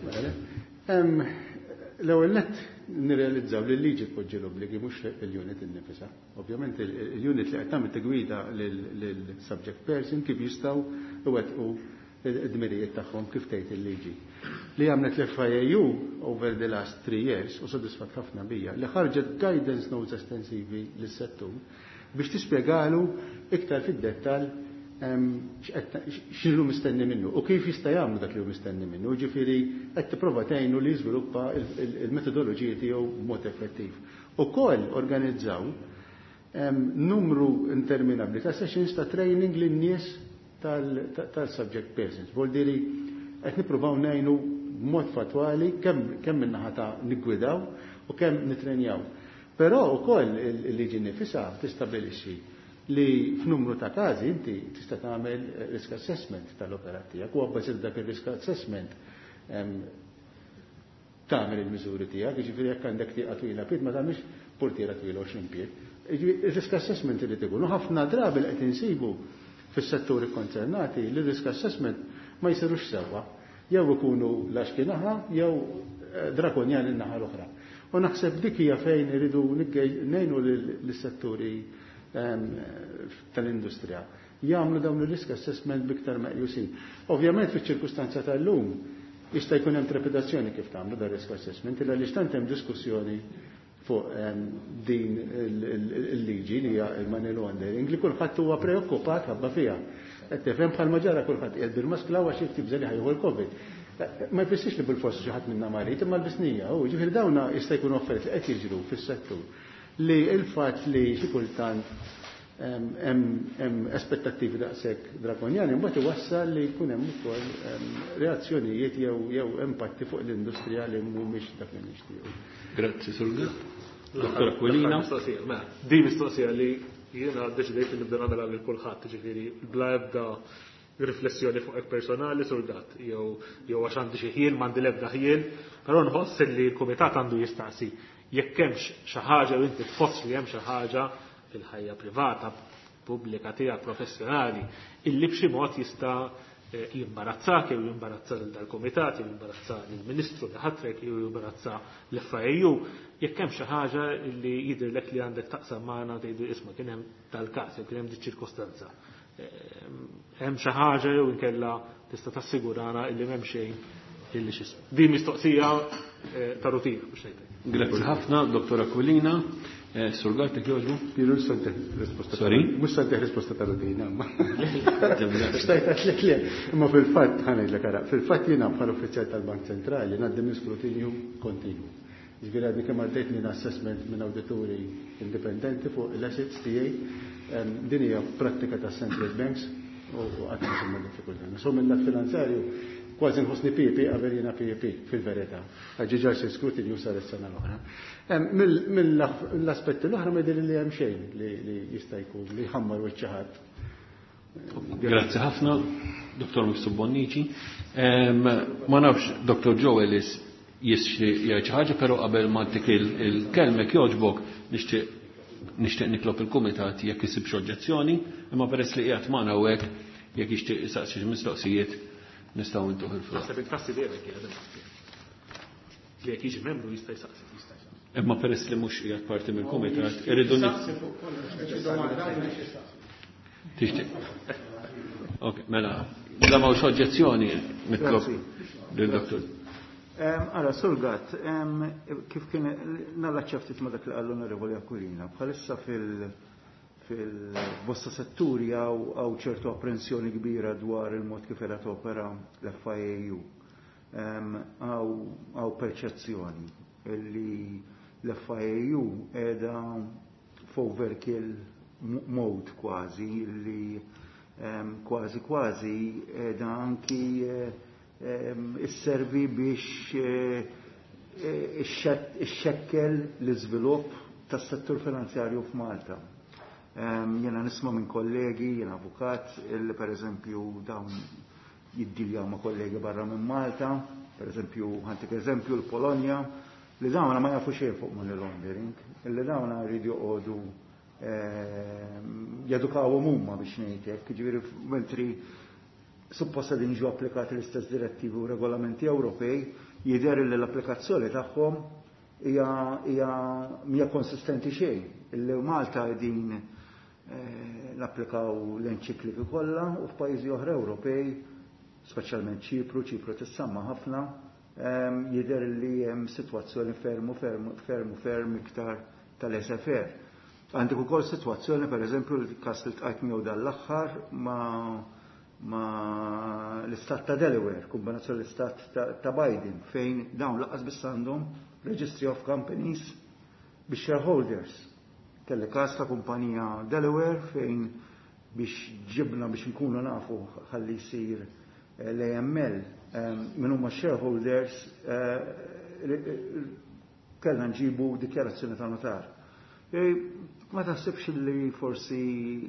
S5: L-ewwel nett nirrealizzaw li l-liġi tpoġġi l-obbligi mhux il-unit innifisha. Ovvjament il-unit li qed tagħmel tigwida lill-subject person kif jistgħu iwettqu id-dmirijiet tagħhom kif tgħid il-liġi. Li għamlet l-F I U over the last three years u sodisfat ħafna bija li ħarġet guidance notes estensivi lis-settur biex tispjegalu iktar fid-dettall x'inhu mistenni minnu u kif jista' jagħmlu dak li hu mistenni minnu. Ġifieri qed tipprova tgħinu li jiżviluppa il-metodoloġiji tiegħu b'mod effettiv. Ukoll organizzaw numru interminabbli ta' sessions ta' training lin-nies tal-subject persons. Vol diri qed nippruvaw ngħinu b'mod fatwali kemm min-naħa ta' niggwidaw u kemm nitrenjaw. Però wkoll il-liġi nifisha tistabbilixxi li f'numru ta' każi inti tista' tagħmel risk assessment tal-operat tiegħek u abbażi dak ir-risk assessment tagħmel il-miżuri tiegħek, jiġifieri jekk għandek tieqa twila pied ma tagħmilx portiera twila għoxrin pied. Ir-risk assessment irid ikun u ħafna drabi li qed insibu fis-setturi konċernati li risk assessment ma jsirux sewwa. Jew ikunu laxki naħa jew drakonjani naħa l-oħra. U naħseb dik hija fejn iridu ngħinu lis-setturi tal-industrija jagħmlu dawn ir-risk assessment biktar meqjusin. Ovvjament fiċ-ċirkustanza tal-lum jista' jkun hemm trepidazzjoni kif tagħmlu dar risk assessment illa li stant hemm diskussjoni fuq din il-liġi li hija il-money laundering li kulħadd huwa preokkupat ħabba fiha. Qed tifhem bħalma ġara kulħadd qiegħed bil-maskla għax jiktib żeli ħajħu l-Covid. Ma jfissirx li bil-forsi xi ħadd minnha marit imma l-bisnija u ġifieri dawna jista' jkunu offerti qed jiġru fis-settur li l-fatt li xi kultant hemm aspettattivi daqshekk drakonjani mbagħad iwassal li jkun hemm ukoll reazzjonijiet jew jew impatti fuq l-industrija li mhumiex dak li nixtiequ.
S1: Grazzi Surga. Doktor Akwilina.
S2: Di mistoqsija li jiena ddeċidejt li nibda nagħmilha lil kulħadd, ġifieri bla ebda riflessjoni fuq hekk personali Surgat jew jew għax għandi xi ħiel m'għandi l-ebda ħiel, però nħoss li l-kumitat għandu jistaqsi jekk hemmx xi ħaġa u inti tħoss li hemm xi ħaġa fil-ħajja privata, pubblika tiegħek professjonali, illi b'xi mod jista' jimbarazzak jew jimbarazza lil dal-kumitat, jew jimbarazza lill-Ministru li ħatrek jew jimbarazza l-F I U, jekk hemm xi ħaġa li jidhirlek li għandek taqsam magħna tgħidu isma' kien hemm tal-każ jew kien hemm dik ċirkostanza. Hemm xi ħaġa jew inkella tista' tassigurana illi m'hemm xejn illi x'isma'. Din mistoqsija ta' rutina biex ngħidlek.
S1: Grazzi ħafna, Doktor Akwilina. Surgat li kjoġbu?
S5: Jiru s-santeħ risposta.
S1: Sorry?
S5: Mux santeħ risposta ta' rutina, ma. Stajt għatlek li, imma fil-fat, ħanaj l kara, fil-fat jena bħal uffiċjal tal-Bank Centrali, naddim skrutinju kontinu. Ġviri għadni kemm għaddejt minn assessment minn auditori indipendenti fuq l-assets tijaj, din hija prattika ta' central banks u għadni semma diffikultà. So minn lat finanzjarju, kważi nħossni P P qabel jiena P P fil-verità. Ġiġar se skrutinju sar is-sena l-oħra. Mill-aspetti l-oħra ma jidher li hemm xejn li jista' jkun li jħammar wiċċ ħadd.
S1: Grazzi ħafna. Doktor Miksub Bonnici. Ma nafx Doktor Joe Ellis jisċi jgħid ħaġa, però qabel ma ntik il-kelmek jogħġbok nixtieq nixtieq nitlob il-kumitat jekk isib oġġezzjoni, imma peress li qiegħed magħna hawnhekk jekk jixtieq isaqsi xi mistoqsijiet nistgħu ntuħ il-frott.
S2: Naħseb it-tfassi dejjem qiegħed li jekk jiġi membru jista' jsaqsi jista' jsaqsi.
S1: Imma peress li mhux qiegħed parti mill-kumitat, irridu tixtieq. Ok, mela, la mawx oġġezzjoni nitlob lill-doktor.
S8: Għara, Sulgat, kif kien nallaċċaf titma dak li għallu onorevoli Aquilina, bħalissa fil-bosta setturi għaw ċertu apprensjoni kbira dwar il-mod kif qed opera l-F I A U. Għaw perċezzjoni li l-F I A U edha f'overkill mode kważi li kważi kważi edha anki is-servi biex ix-xekkel l-iżvilupp tas-settur finanzjarju f'Malta. Jena nisma' minn kollegi, jena avukat, illi pereżempju dawn jiddiljaw ma' kollegi barra minn Malta, pereżempju ħantik eżempju l-Polonja, li dawn ma jafu xejn fuq money laundering, illi dawn jridu joqogħdu jedukawhom huma biex ngħidlek, jiġifieri mentri supposta din ġu applikati l-istess direttivi u regolamenti Ewropej, jidher li l-applikazzjoni tagħhom hija mija konsistenti xejn. Illi Malta din l-applikaw l-enċikliki kollha u f'pajjiżi oħra Ewropej, speċjalment Ċipru, Ċipru tissamma ħafna, jidher li hemm sitwazzjoni fermu fermu fermu ferm iktar tal-S F R. Għandek ukoll sitwazzjoni pereżempju l-każ li tqajt miegħu dan l-aħħar ma' ma l-istat ta' Delaware, kombinazzjoni l-istat ta' Biden, fejn dawn laqas biss għandhom Registry of Companies biex shareholders. Kelli każ ta' kumpanija Delaware fejn biex ġibna biex nkunu nafu ħalli jsir l A M L minn huma shareholders kellna nġibu dikjarazzjoni ta' notar. Ma taħsibx li forsi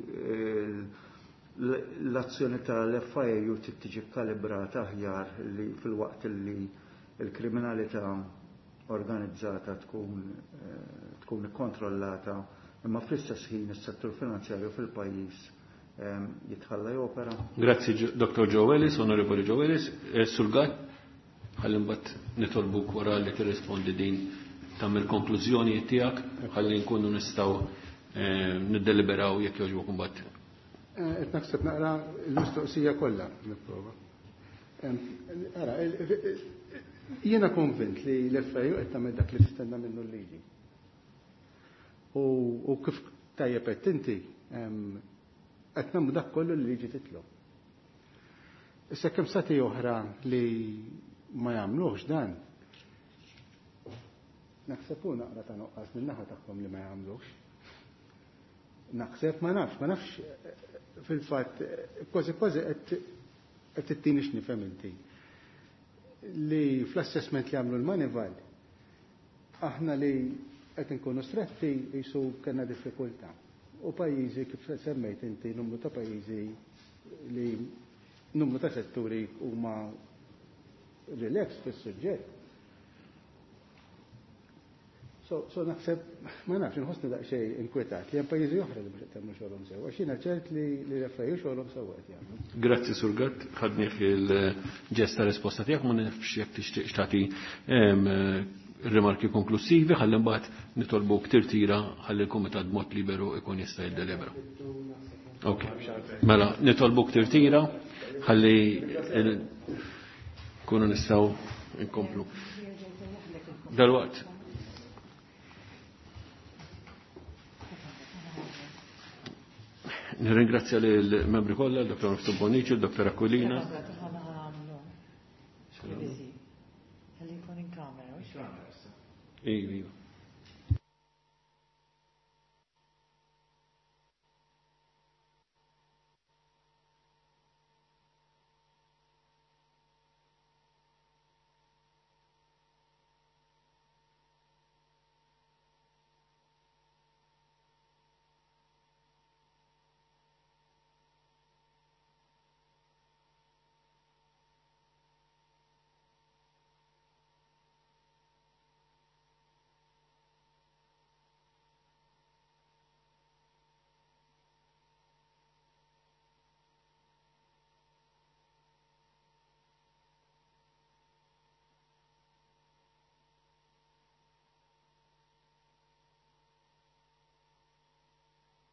S8: l-azzjoni tal-F I A U tiġi kalibrata aħjar li fil-waqt li l-kriminalità organizzata tkun tkun ikkontrollata, imma fl-istess ħin is-settur finanzjarju fil-pajjiż jitħalla jopera.
S1: Grazzi Doktor Joe Ellis, Onorevoli Joe Ellis. Sulgat, ħalli mbagħad nitolbuk wara li tirrispondi din tagħmel konklużjoni tiegħek ħalli nkunu nistgħu niddeliberaw jekk jogħġbok imbagħad.
S5: Qed naħseb naqra l-mistoqsija kollha nipprova. Ara, jiena konvint li l-F I A U qed tagħmel dak li tistenna minnu l-liġi. U kif tajjeb qed inti qed nagħmlu dak kollu li liġi titlob. Issa kemm stati oħra li ma jagħmluhx dan, naħseb hu naqra ta' noqqas min-naħa tagħhom li ma jagħmluhx. Naħseb ma nafx, ma nafx fil-fatt kważi kważi qed tittini x'nifhem inti. Li fl-assessment li għamlu l-Manival aħna li qed inkunu stretti jisu kellna diffikultà. U pajjiżi kif semmejt inti numru ta' pajjiżi li numru ta' setturi huma relax fis-suġġett. So, so naħseb, ma nafx, nħossni daqsxejn inkwetat li hemm pajjiżi oħra li biex tagħmlu xogħolhom sew. Għax jiena ċert li li l-F I A U xogħolhom sew qed jagħmlu. Grazzi
S1: Surgat, ħadnieh il-ġesta risposta tiegħek, ma nafx jekk tixtieq tagħti rimarki konklusivi, ħalli mbagħad nitolbuk tirtira ħalli l-kumitat b'mod liberu ikun jista' jiddelibera. Ok, mela nitolbuk tirtira ħalli kunu nistgħu nkomplu. Dalwaqt. Nirringrazzja l-membri kollha, l-Doktor Miksub Bonnici, l-Doktor Aquilina. Iva.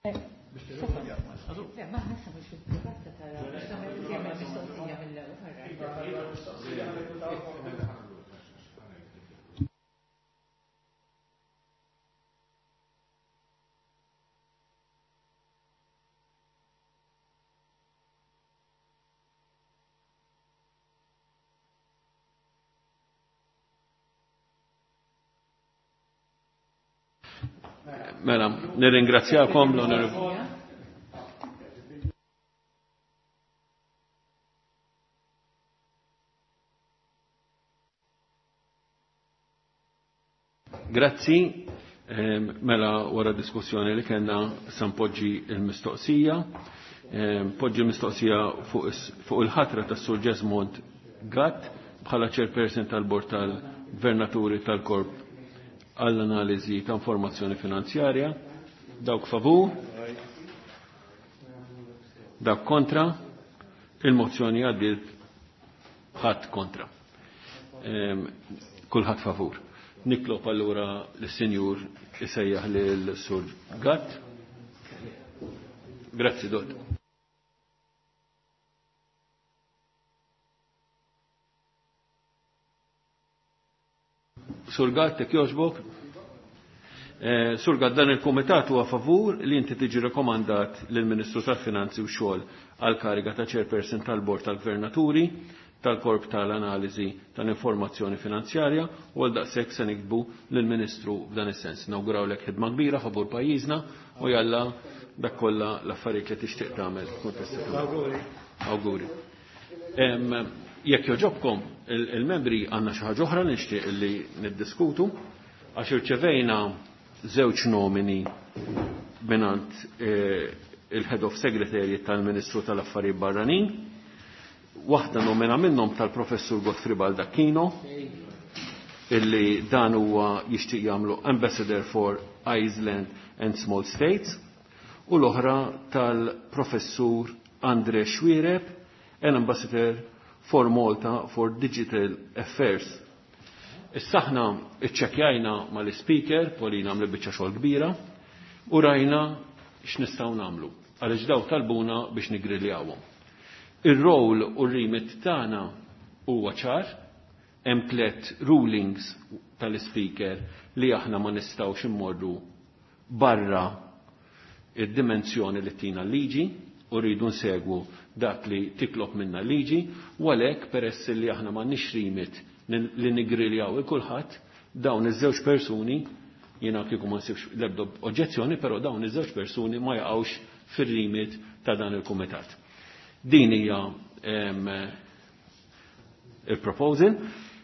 S1: Mela, nirringrazzjakom l-onorevoli. Grazzi, mela wara diskussjoni li kellna sanpoġġi il-mistoqsija. Poġġi l-mistoqsija fuq il-ħatra tas-Sur Jesmond Gatt bħala chairperson tal-Bord tal-Gvernaturi tal-Korp għall-analiżi ta' informazzjoni finanzjarja. Dawk favur, dawk kontra, il-mozzjoni għaddiet ħadd kontra. Kulħadd favur. Niklob allura l-Sinjur isejjaħ lil-Sur Gatt. Grazzi Dod. Sur Gatt, tek joġbok? Sur Gatt, dan il-Kumitat huwa favur li inti tiġi rekomandat lill-Ministru tal-Finanzi u xogħol għal kariga ta' chairperson tal-Bord tal-Gvernaturi tal-Korp tal-Analiżi tal-Informazzjoni Finanzjarja u għal daqshekk se nikbu lill-Ministru f'dan is-sens. Nawgurawlek ħidma kbira favur pajjiżna u jalla dak kollha l-affarijiet li tixtieq tagħmel. Awguri. Jekk joġobkom, il-membri għandna xi ħaġa oħra nixtieq li niddiskutu għax irċevejna żewġ nomini minant il-Head of Secretary tal-Ministru tal-Affarijiet Barranin. Waħda nomina minnhom tal-Professur Godfrey Baldacchino illi dan huwa jixtieq jagħmlu Ambassador for Iceland and Small States u l-oħra tal-Professur Andre Schwireb, an Ambassador for Malta for Digital Affairs. Is-saħna iċċekkjajna mal-speaker, Polina għamlet biċċa xogħol kbira, u rajna x'nistgħu nagħmlu. Għaliex daw talbuna biex nigriljawhom. Ir-rowl u r-remit tagħna huwa ċar, hemm tliet rulings tal-speaker li aħna ma nistgħux immorru barra id-dimensjoni li tina l-liġi u rridu nsegwu dak li tiklob minna liġi, u għalhekk peress li aħna ma nixrimit li nigriljaw il-kulħadd dawn iż-żewġ persuni, jiena kieku ma nsibx l-ebda oġġezzjoni, però dawn iż-żewġ persuni ma jaqgħux fir-rimit ta' dan il-kumitat. Din hija il-proposal.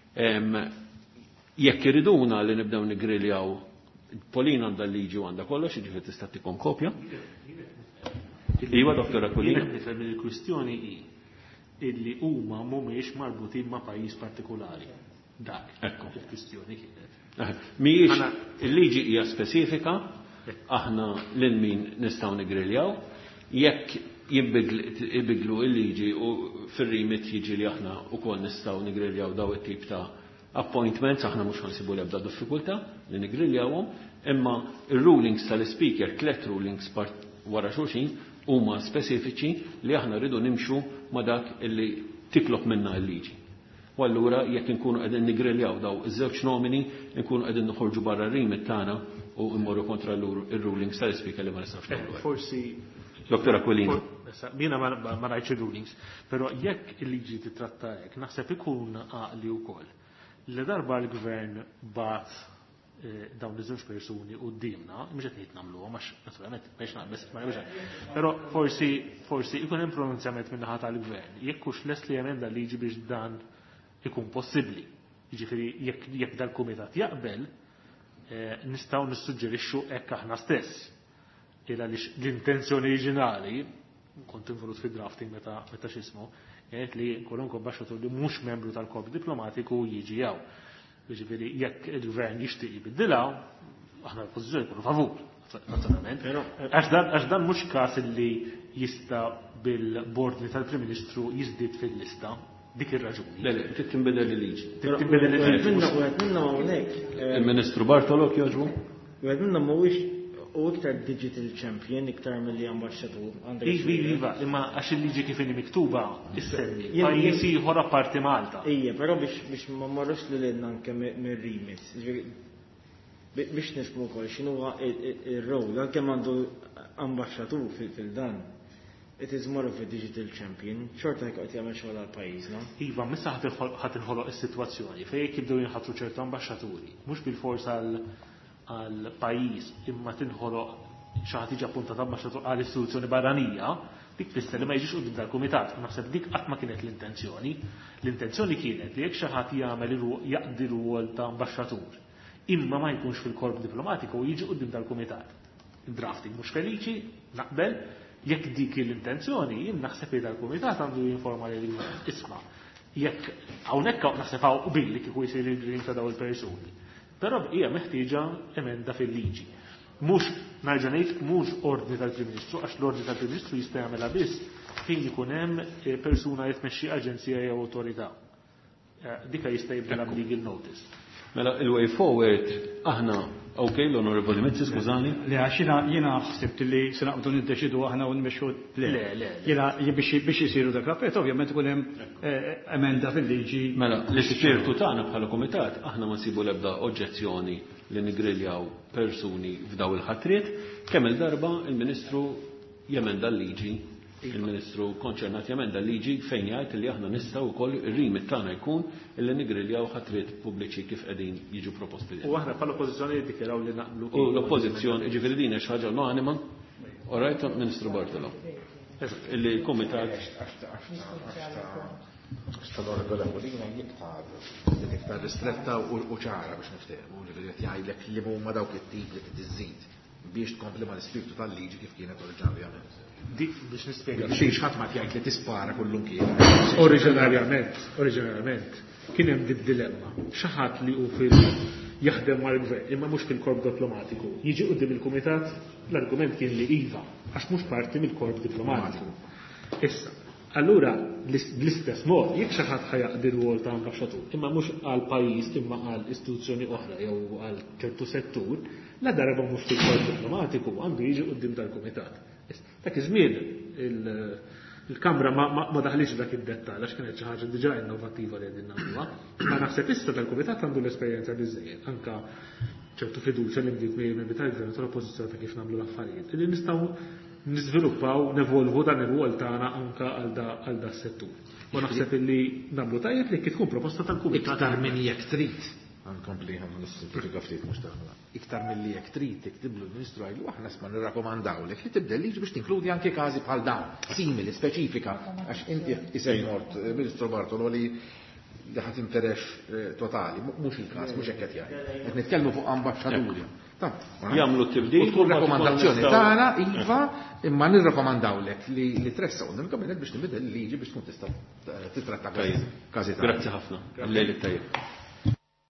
S1: Jekk iriduna li nibdew nigriljaw, Polina għandha liġi u għandha kollox, jiġifieri tista' tikom kopja. Iva, Doktora Polina.
S2: Nifhem il-kwistjoni hi illi huma mhumiex marbutin ma' pajjiż partikolari. Dak. Ekku il-kwistjoni kienet.
S1: Mhijiex il-liġi hija spesifika, aħna lil min nistgħu nigriljaw, jekk jibiglu il-liġi u fir-rimit jiġi li aħna wkoll nistgħu nigriljaw daw it-tip ta' appointments, aħna mhux ħansibu l-ebda diffikultà li nigriljawhom, imma ir-rulings tal-speaker, tliet rulings wara xulxin, huma speċifiċi li aħna rridu nimxu ma' dak illi tiklob minna l-liġi. U allura jekk inkunu qegħdin nigriljaw daw iż-żewġ nomini, nkunu qegħdin noħorġu barra r-rimit tagħna u mmorru kontra l-rulings tal-speaker li ma nistax nagħmlu.
S2: Forsi
S1: Doktora Aquilino.
S2: Jiena ma rajtx rulings, però jekk il-liġi titratta hekk, naħseb ikun għaqli wkoll. Li darba l-gvern bat dawn iż-żewġ persuni qudiemna, mhux qed ngħid nagħmluhom għax naturalment biex naqbes ma nagħmilx. Però forsi forsi ikun hemm pronunzjament min-naħa tal-gvern. Jekk hux lest li jemenda liġi biex dan ikun possibbli. Jiġifieri jekk dal-kumitat jaqbel, nistgħu nissuġġerixxu hekk aħna stess. Ila l-intenzjoni oriġinali, kont involut fid-drafting meta meta x'ismu, jgħid li kwalunkwe ambaxxatur li mhux membru tal-korp diplomatiku jiġi jew. Jiġifieri jekk il-gvern jixtieq jibidilha, aħna l-pożizzjoni jkunu favur, naturalment. Għax dan mhux każ li jista' bil-bord li tal-Prim Ministru jiżdied fil-lista, dik ir-raġuni.
S1: Le, le, trid tinbidel il-liġi.
S7: Minna u għed minna hawnhekk.
S1: Il-Ministru Bartolok jogħġbu?
S7: U għed minna mhuwiex U iktar digital champion, iktar mill-li ambasċatur.
S2: Iva, iva, imma għax il-liġi kif inni miktuba, issemmi, pajjiż ieħor apparti Malta.
S7: Ija, però biex ma marrux li l-inna anke mir-remit. Biex nismu kol, xinu il-rol, għal-kem għandu ambasċatur fil-dan. It is more of a digital champion. Xorta jek għat jgħamil xogħol għal-pajjiż, no?
S2: Iva, missa ħat inħoloq is-sitwazzjoni fejn jibdew jinħatru ċertu ambasċaturi, mhux bil-fors għal-pajjiż imma tinħoloq xi ħadd jiġi appuntat ambasċatur għall-istituzzjoni barranija, dik tfisser li ma jiġix qudiem tal-kumitat. Naħseb dik qatt ma kienet l-intenzjoni. L-intenzjoni kienet li jekk xi ħadd jagħmel jaqdi rwol ta' ambasċatur imma ma jkunx fil-korp diplomatiku jiġi qudiem tal-kumitat. Drafting mhux feliċi, naqbel, jekk dik l-intenzjoni, jien naħseb li tal-kumitat għandu jinforma li isma. Jekk hawnhekk naħseb hawn qbil li kieku jsir il-green ta' daw il-persuni. Però hija meħtieġa emenda fil-liġi. Mhux narġa' ngħid mhux ordni tal-Prim Ministru, għax l-ordni tal-Prim Ministru jista' jagħmilha biss fejn ikun hemm persuna li tmexxi aġenzija jew awtorità. Dika jista' jibdilha legal notice.
S1: Mela il-way forward aħna ok l-Onorevoli Mezzi, skużani.
S4: Le għax jiena ħsibt li se naqbdu niddeċidu aħna u nmexxu le. Jiena biex isiru dak rapport ovvjament ikun hemm emenda fil-liġi.
S1: Mela l-ispirtu tagħna bħala kumitat aħna ma nsibu l-ebda oġġezzjoni li nigriljaw persuni f'daw il-ħatriet kemm il-darba il-Ministru jemenda l-liġi. Il-Ministru konċernat jemenda l-liġi fejn jgħid li aħna nistgħu wkoll ir-rimit tagħna jkun illi nigriljaw ħatriet pubbliċi kif qegħdin jiġu proposti.
S2: U aħna bħall-Oppożizzjoni dikjaraw li naqblu.
S1: U l-Oppożizzjoni ġifieri din hija xi ħaġa unanima. Orajt Ministru Bartolo. Illi kumitat
S6: Tal-Onorevoli iktar ristretta u ċara biex niftehmu li qed jgħidlek li huma dawk it-tip li tiżid biex tkompli ma l-ispirtu tal-liġi kif kienet oriġinarjament.
S2: Dik biex nispjega.
S6: Xejn ħadd ma jgħid li tispara kullum kien.
S2: Oriġinarjament, oriġinarjament kien hemm dilemma. Xi ħadd li hu fil jaħdem mal-gvern imma mhux fil-korp diplomatiku. Jiġi qudiem il-kumitat l-argument kien li iva għax mhux parti mill-korp diplomatiku. Issa, allura bl-istess mod jekk xi ħadd ħajaqdi rwol ta' ambasċatur imma mhux għal pajjiż imma għal istituzzjoni oħra jew għal ċertu settur, la darba mhux fil-korp diplomatiku għandu jiġi qudiem tal-kumitat. Dak iż-żmien il-Kamra ma daħlix dak id-dettall għax kienet xi ħaġa diġà innovattiva li qegħdin nagħmluha. Ma naħseb issa tal-kumitat għandu l-esperjenza biżżejjed anke ċertu fiduċja li bdiet mill-membri tal-gvern tal-oppożizzjoni ta' kif nagħmlu l-affarijiet. Li nistgħu niżviluppaw, nevolvu dan ir-rwol tagħna anke għal da settur. Ma naħseb illi nagħmlu tajjeb li kif tkun proposta tal-kumitat.
S6: Iktar minn jekk trid. Għankompli għan nissimplifika ftit mux taħna. Iktar mill-li jek trid tiktiblu l-Ministru għajlu aħna sma nirrakkomandaw lek li tibda liġi biex tinkludi anke każi bħal dawn, simili, speċifika, għax inti isej mort Ministru Bartolo li daħat interex totali, mhux il-każ, mhux hekk qed jgħid. Qed nitkellmu fuq ambasċaturi.
S1: Jagħmlu t-tibdil
S6: u rakkomandazzjoni tagħna iva imma nirrakkomandaw lek li tressa u nil-kabinet biex tibda l-liġi biex tkun tista' titratta każi.
S1: Grazzi ħafna. Lejl it-tajjeb.